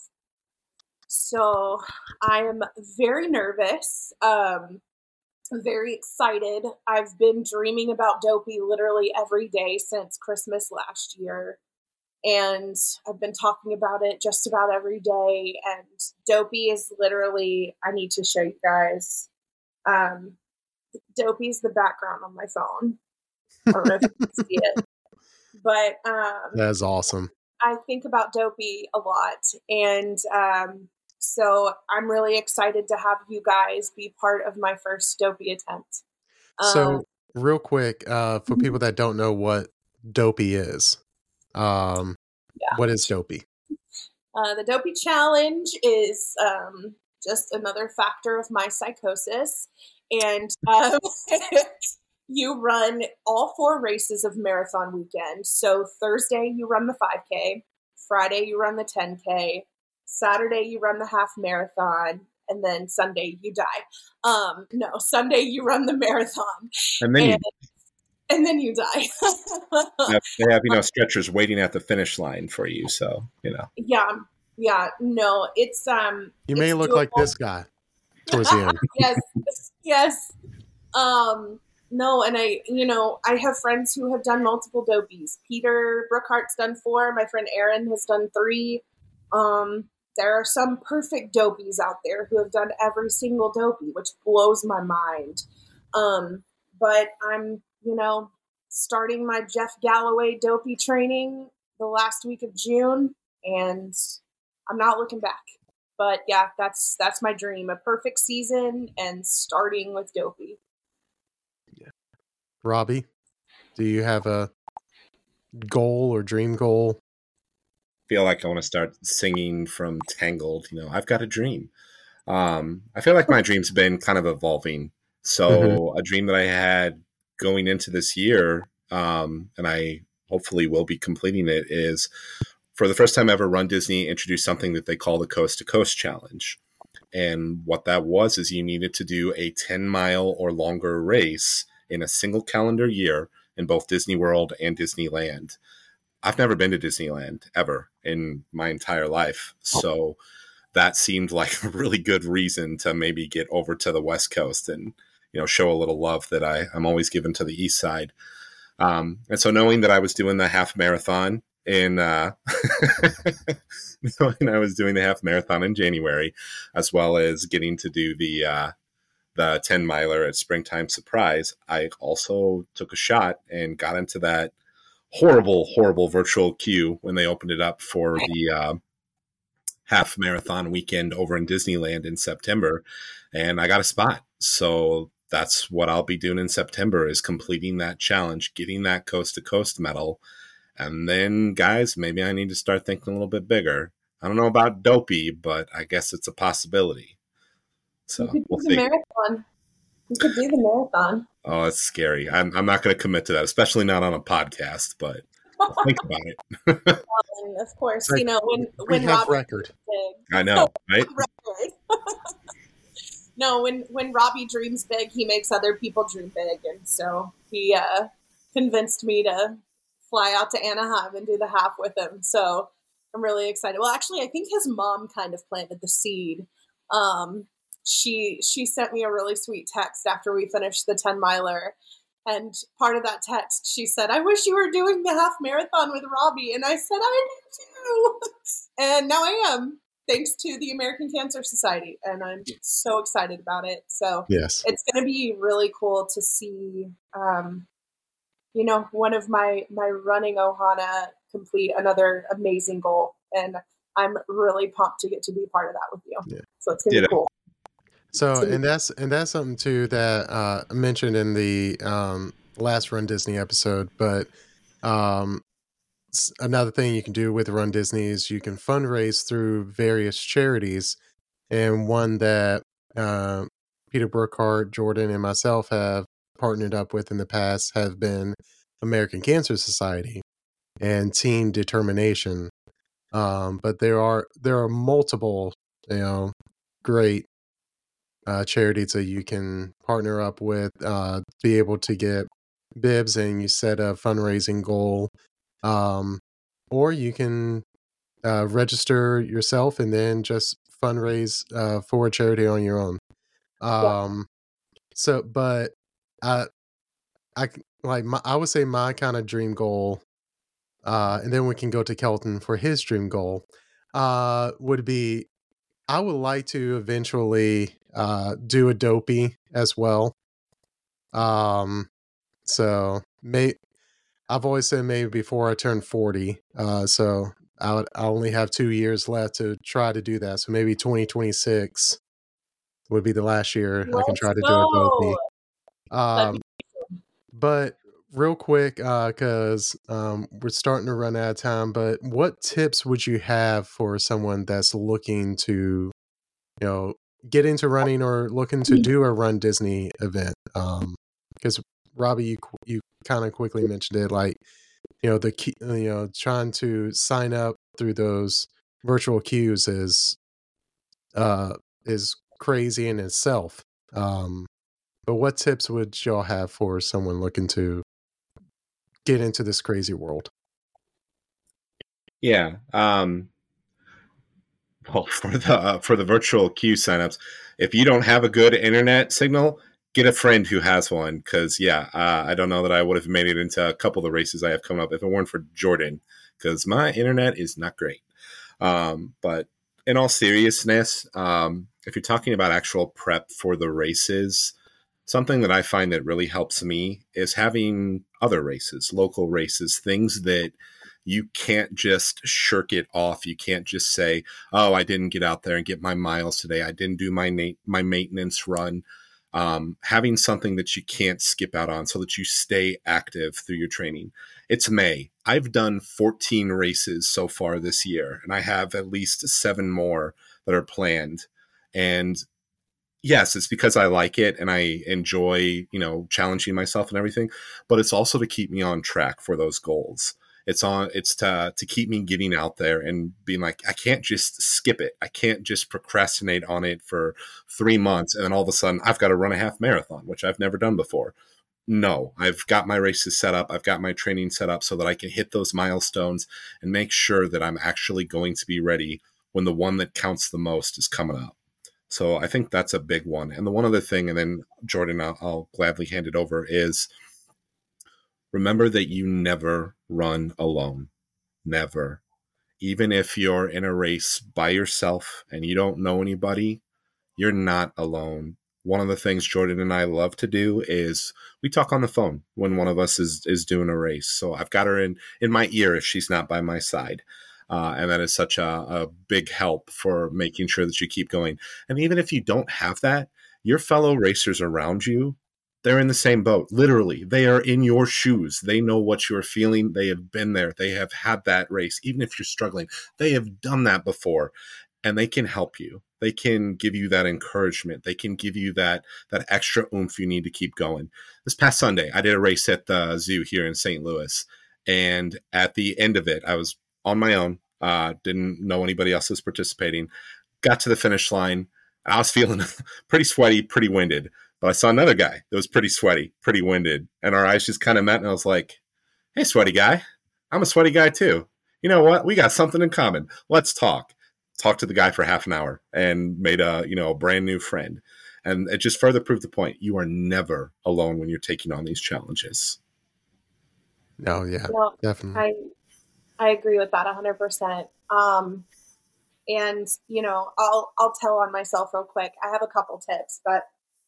So I am very nervous. Very excited. I've been dreaming about Dopey literally every day since Christmas last year. And I've been talking about it just about every day. And Dopey is literally, I need to show you guys. Dopey's the background on my phone. I don't know if you can see it. But That's awesome. I think about Dopey a lot. And so I'm really excited to have you guys be part of my first Dopey attempt. So real quick, for people that don't know what Dopey is, what is Dopey? The Dopey Challenge is just another factor of my psychosis. And you run all 4 races of marathon weekend. So Thursday, you run the 5K. Friday, you run the 10K. Saturday, you run the half marathon, and then Sunday, you die. No, Sunday, you run the marathon. And then you die. they have, stretchers waiting at the finish line for you. So, Yeah. No, it's, you may look doable. Like this guy towards the end. Yes. No, and I have friends who have done multiple Dopies. Peter Brookhart's done 4. My friend Aaron has done 3. There are some perfect Dopies out there who have done every single Dopey, which blows my mind. But I'm, starting my Jeff Galloway Dopey training the last week of June, and I'm not looking back. But yeah, that's my dream, a perfect season and starting with Dopey. Yeah. Robbie, do you have a goal or dream goal? Feel like I want to start singing from Tangled. I've got a dream. I feel like my dream's been kind of evolving. So a dream that I had going into this year, and I hopefully will be completing it, is for the first time ever, Run Disney introduced something that they call the Coast to Coast Challenge. And what that was is you needed to do a 10-mile or longer race in a single calendar year in both Disney World and Disneyland. I've never been to Disneyland ever in my entire life. So that seemed like a really good reason to maybe get over to the West Coast and, show a little love that I'm always given to the East Side. And so knowing that I was doing the half marathon in January, as well as getting to do the 10-miler at Springtime Surprise, I also took a shot and got into that horrible virtual queue when they opened it up for the half marathon weekend over in Disneyland in September, and I got a spot. So that's what I'll be doing in September, is completing that challenge, getting that coast to coast medal. And then, guys, maybe I need to start thinking a little bit bigger. I don't know about Dopey, but I guess it's a possibility. So we'll see. Marathon. You could do the marathon. Oh, it's scary. I'm not going to commit to that, especially not on a podcast, but I'll think about it. Of course, when Robbie record. Big, I know, right? No, when Robbie dreams big, he makes other people dream big, and so he convinced me to fly out to Anaheim and do the half with him. So I'm really excited. Well, actually, I think his mom kind of planted the seed. She sent me a really sweet text after we finished the 10-miler. And part of that text, she said, "I wish you were doing the half marathon with Robbie." And I said, "I do too." And now I am, thanks to the American Cancer Society. And I'm so excited about it. So yes, it's going to be really cool to see, one of my running Ohana complete another amazing goal. And I'm really pumped to get to be part of that with you. Yeah. So it's going to be cool. So, and that's something too that I mentioned in the last Run Disney episode. But another thing you can do with Run Disney is you can fundraise through various charities, and one that Peter Brookhart, Jordan, and myself have partnered up with in the past have been American Cancer Society and Team Determination. But there are multiple, great charities that you can partner up with, be able to get bibs, and you set a fundraising goal, or you can register yourself and then just fundraise for a charity on your own. So, but I I would say my kind of dream goal, and then we can go to Kelton for his dream goal, would be, I would like to eventually do a dopey as well. So I've always said maybe before I turn 40. So I only have 2 years left to try to do that. So maybe 2026 would be the last year I can try to do a dopey. But real quick, because we're starting to run out of time, but what tips would you have for someone that's looking to, get into running or looking to do a Run Disney event? Because Robbie, you kind of quickly mentioned it, like, the key, trying to sign up through those virtual queues is crazy in itself. But what tips would y'all have for someone looking to get into this crazy world? Yeah. Well, for the virtual queue signups, if you don't have a good internet signal, get a friend who has one. Because I don't know that I would have made it into a couple of the races I have coming up if it weren't for Jordan, because my internet is not great. But in all seriousness, if you're talking about actual prep for the races, something that I find that really helps me is having other races, local races, things that you can't just shirk it off. You can't just say, oh, I didn't get out there and get my miles today. I didn't do my maintenance run. Having something that you can't skip out on so that you stay active through your training. It's May. I've done 14 races so far this year, and I have at least 7 more that are planned. And yes, it's because I like it and I enjoy, challenging myself and everything, but it's also to keep me on track for those goals. It's to keep me getting out there and being like, I can't just skip it. I can't just procrastinate on it for 3 months. And then all of a sudden I've got to run a half marathon, which I've never done before. No, I've got my races set up. I've got my training set up so that I can hit those milestones and make sure that I'm actually going to be ready when the one that counts the most is coming up. So I think that's a big one. And the one other thing, and then Jordan, I'll gladly hand it over, is remember that you never run alone. Never. Even if you're in a race by yourself and you don't know anybody, you're not alone. One of the things Jordan and I love to do is we talk on the phone when one of us is doing a race. So I've got her in my ear if she's not by my side. And that is such a big help for making sure that you keep going. And even if you don't have that, your fellow racers around you, they're in the same boat. Literally, they are in your shoes. They know what you're feeling. They have been there. They have had that race. Even if you're struggling, they have done that before, and they can help you. They can give you that encouragement. They can give you that extra oomph you need to keep going. This past Sunday, I did a race at the zoo here in St. Louis, and at the end of it, I was on my own. Didn't know anybody else was participating. Got to the finish line. I was feeling pretty sweaty, pretty winded. But I saw another guy that was pretty sweaty, pretty winded. And our eyes just kind of met, and I was like, hey, sweaty guy. I'm a sweaty guy too. You know what? We got something in common. Let's talk. Talked to the guy for half an hour and made a brand new friend. And it just further proved the point. You are never alone when you're taking on these challenges. Oh, yeah, well, definitely. I agree with that 100%. And, I'll tell on myself real quick. I have a couple tips, but,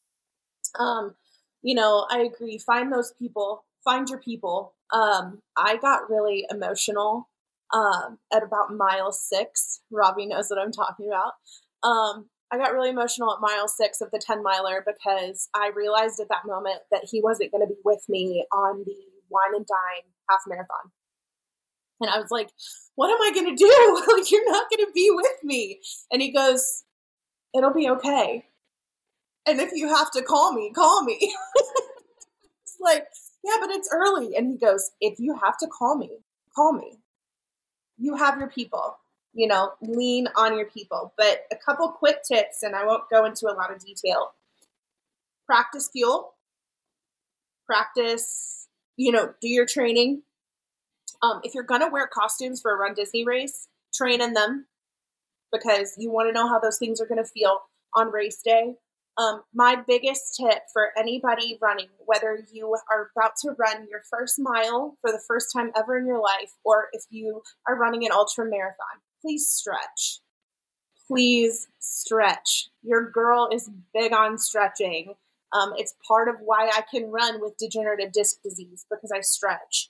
I agree. Find those people, find your people. I got really emotional, at about mile 6. Robbie knows what I'm talking about. I got really emotional at mile 6 of the 10 miler because I realized at that moment that he wasn't going to be with me on the wine and dine half marathon. And I was like, what am I going to do? Like, you're not going to be with me. And he goes, it'll be okay. And if you have to call me, call me. like, yeah, but it's early. And he goes, if you have to call me, call me. You have your people, lean on your people. But a couple quick tips, and I won't go into a lot of detail. Practice fuel. Practice, do your training. If you're going to wear costumes for a Run Disney race, train in them because you want to know how those things are going to feel on race day. My biggest tip for anybody running, whether you are about to run your first mile for the first time ever in your life, or if you are running an ultra marathon, please stretch. Please stretch. Your girl is big on stretching. It's part of why I can run with degenerative disc disease because I stretch.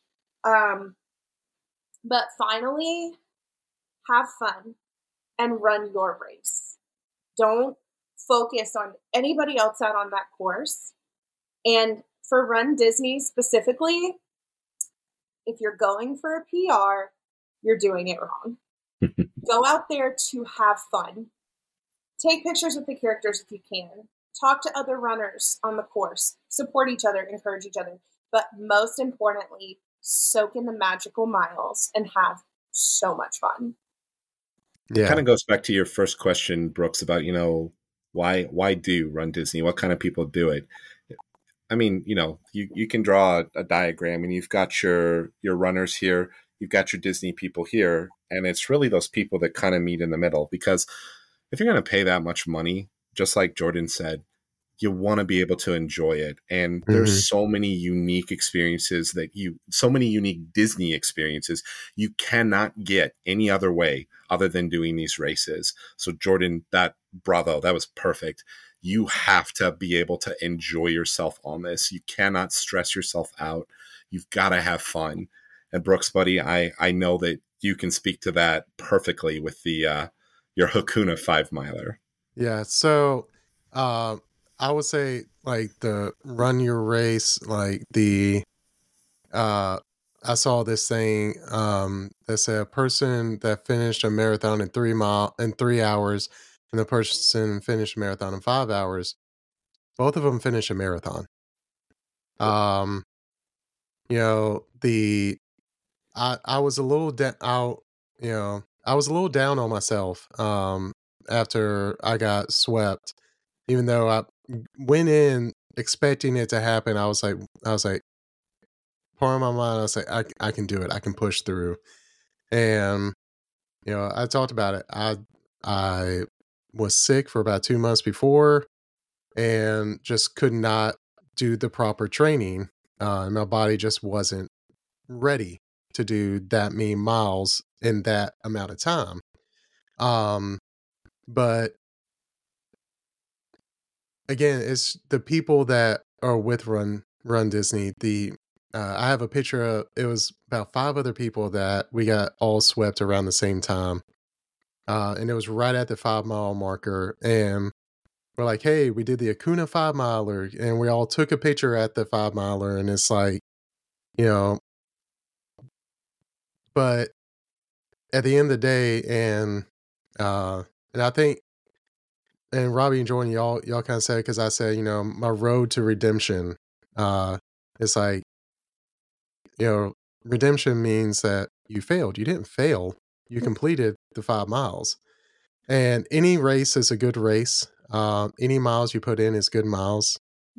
But finally, have fun and run your race. Don't focus on anybody else out on that course. And for Run Disney specifically, if you're going for a PR, you're doing it wrong. Go out there to have fun. Take pictures with the characters if you can. Talk to other runners on the course. Support each other, encourage each other. But most importantly, soak in the magical miles and have so much fun. It kind of goes back to your first question, Brooks, about, why do Run Disney? What kind of people do it? I mean, you can draw a diagram and you've got your runners here, you've got your Disney people here, and it's really those people that kind of meet in the middle. Because if you're going to pay that much money, just like Jordan said, you want to be able to enjoy it. And there's so many unique experiences so many unique Disney experiences you cannot get any other way other than doing these races. So Jordan, bravo, that was perfect. You have to be able to enjoy yourself on this. You cannot stress yourself out. You've got to have fun. And Brooks, buddy, I know that you can speak to that perfectly with your Hakuna 5-miler. Yeah. So, I would say like the run your race, like I saw this thing, that said a person that finished a marathon in 3 hours and the person finished a marathon in 5 hours, both of them finished a marathon. I was a little I was a little down on myself, after I got swept, even though I went in expecting it to happen. I was like, part of my mind, I was like, I can do it. I can push through. And, I talked about it. I was sick for about 2 months before and just could not do the proper training. My body just wasn't ready to do that many miles in that amount of time. But again, it's the people that are with Run Disney. I have a picture of, it was about 5 other people that we got all swept around the same time. And it was right at the 5-mile marker. And we're like, hey, we did the Hakuna 5-miler. And we all took a picture at the 5-miler. And it's like, but at the end of the day, and I think, and Robbie and Jordan, y'all kind of said, because I said, my road to redemption, it's like, redemption means that you failed. You didn't fail. You completed the 5 miles. And any race is a good race. Any miles you put in is good miles.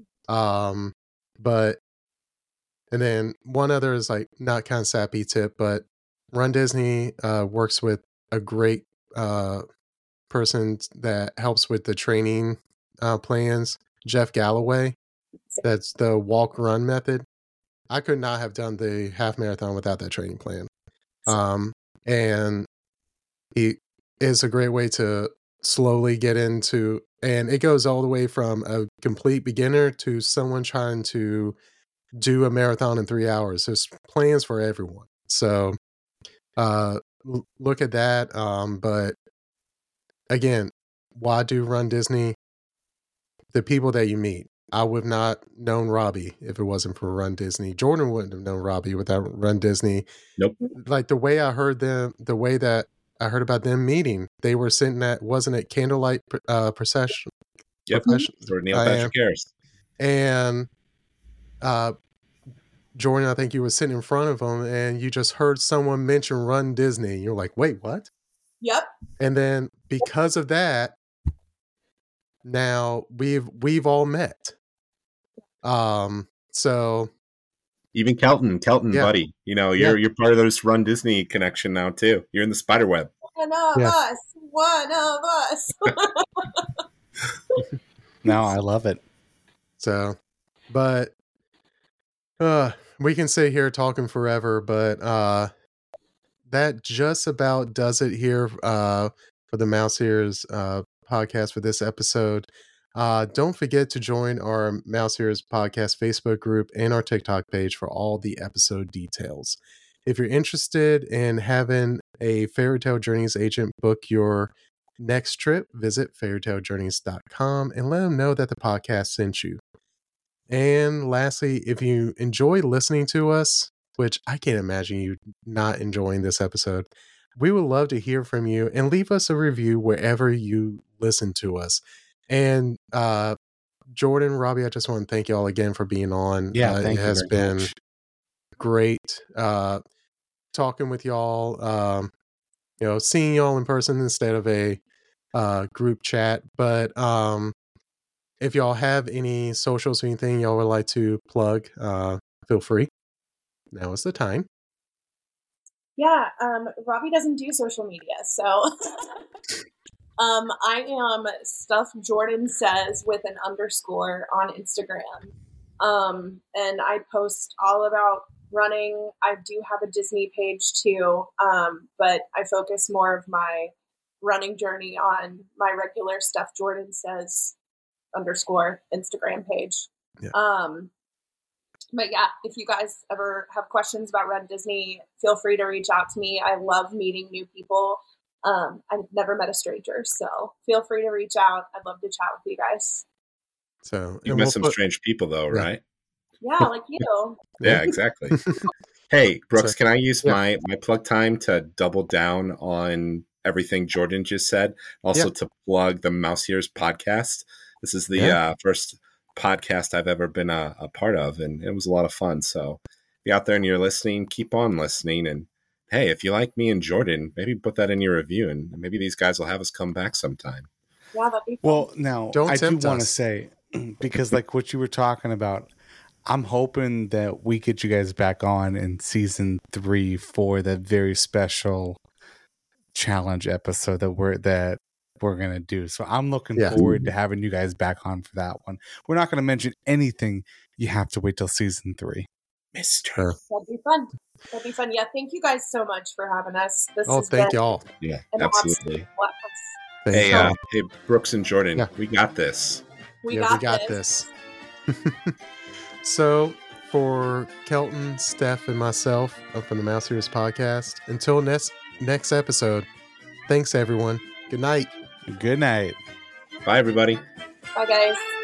But, and then one other is like not kind of sappy tip, but Run Disney works with a great person that helps with the training plans, Jeff Galloway. That's the walk run method. I could not have done the half marathon without that training plan. And he is a great way to slowly get into, and it goes all the way from a complete beginner to someone trying to do a marathon in 3 hours. There's plans for everyone. So look at that. But again, why do Run Disney? The people that you meet. I would have not known Robbie if it wasn't for Run Disney. Jordan wouldn't have known Robbie without Run Disney. Nope. Like the way I heard about them meeting, they were sitting at, wasn't it Candlelight Procession? Yep. For Neil Patrick Harris. And Jordan, I think you were sitting in front of him and you just heard someone mention Run Disney. You're like, wait, what? Yep. And then because of that, now we've all met. So Even Kelton, Yeah. buddy, you're part of this Run Disney connection now too. You're in the spider web. One of us. One of us. No, I love it. So, but we can sit here talking forever, but that just about does it here for the Mouse Ears podcast for this episode. Don't forget to join our Mouse Ears podcast Facebook group and our TikTok page for all the episode details. If you're interested in having a Fairy Tale Journeys agent book your next trip, visit fairytalejourneys.com and let them know that the podcast sent you. And lastly, if you enjoy listening to us, which I can't imagine you not enjoying this episode, we would love to hear from you and leave us a review wherever you listen to us. And Jordan, Robbie, I just want to thank you all again for being on. Yeah, thank it you has very been much. great talking with y'all. Seeing y'all in person instead of a group chat. But if y'all have any socials or anything y'all would like to plug, feel free. Now is the time. Yeah, Robbie doesn't do social media, so I am Stuff Jordan Says with an underscore on Instagram. And I post all about running. I do have a Disney page too, but I focus more of my running journey on my regular Stuff Jordan Says underscore Instagram page. Yeah. But yeah, if you guys ever have questions about Run Disney, feel free to reach out to me. I love meeting new people. I've never met a stranger, so feel free to reach out. I'd love to chat with you guys. So You've met some strange people though, right? Yeah, like you. Yeah, exactly. Hey, Brooks, So, can I use yeah. my plug time to double down on everything Jordan just said? Also to plug the Mouse Ears podcast. This is the first podcast I've ever been a part of, and it was a lot of fun. So if you're out there and you're listening, keep on listening. And hey, if you like me and Jordan, maybe put that in your review, and maybe these guys will have us come back sometime. Yeah, that'd be fun. Well, now Don't I do tempt want to us. say, because like what you were talking about, I'm hoping that we get you guys back on in season 3 for that very special challenge episode that we're gonna do. So I'm looking Yeah. forward to having you guys back on for that one. We're not gonna mention anything. You have to wait till season 3. Mister. That'd be fun. That'd be fun. Yeah, thank you guys so much for having us. This Oh, has thank been y'all. Yeah, an absolutely. absolute blast. Thank Hey, y'all. hey, Brooks and Jordan, Yeah. we got this. We got this. So for Kelton, Steph, and myself from the Mouse Ears podcast, until next episode, thanks everyone. Good night. Good night. Bye, everybody. Bye, guys.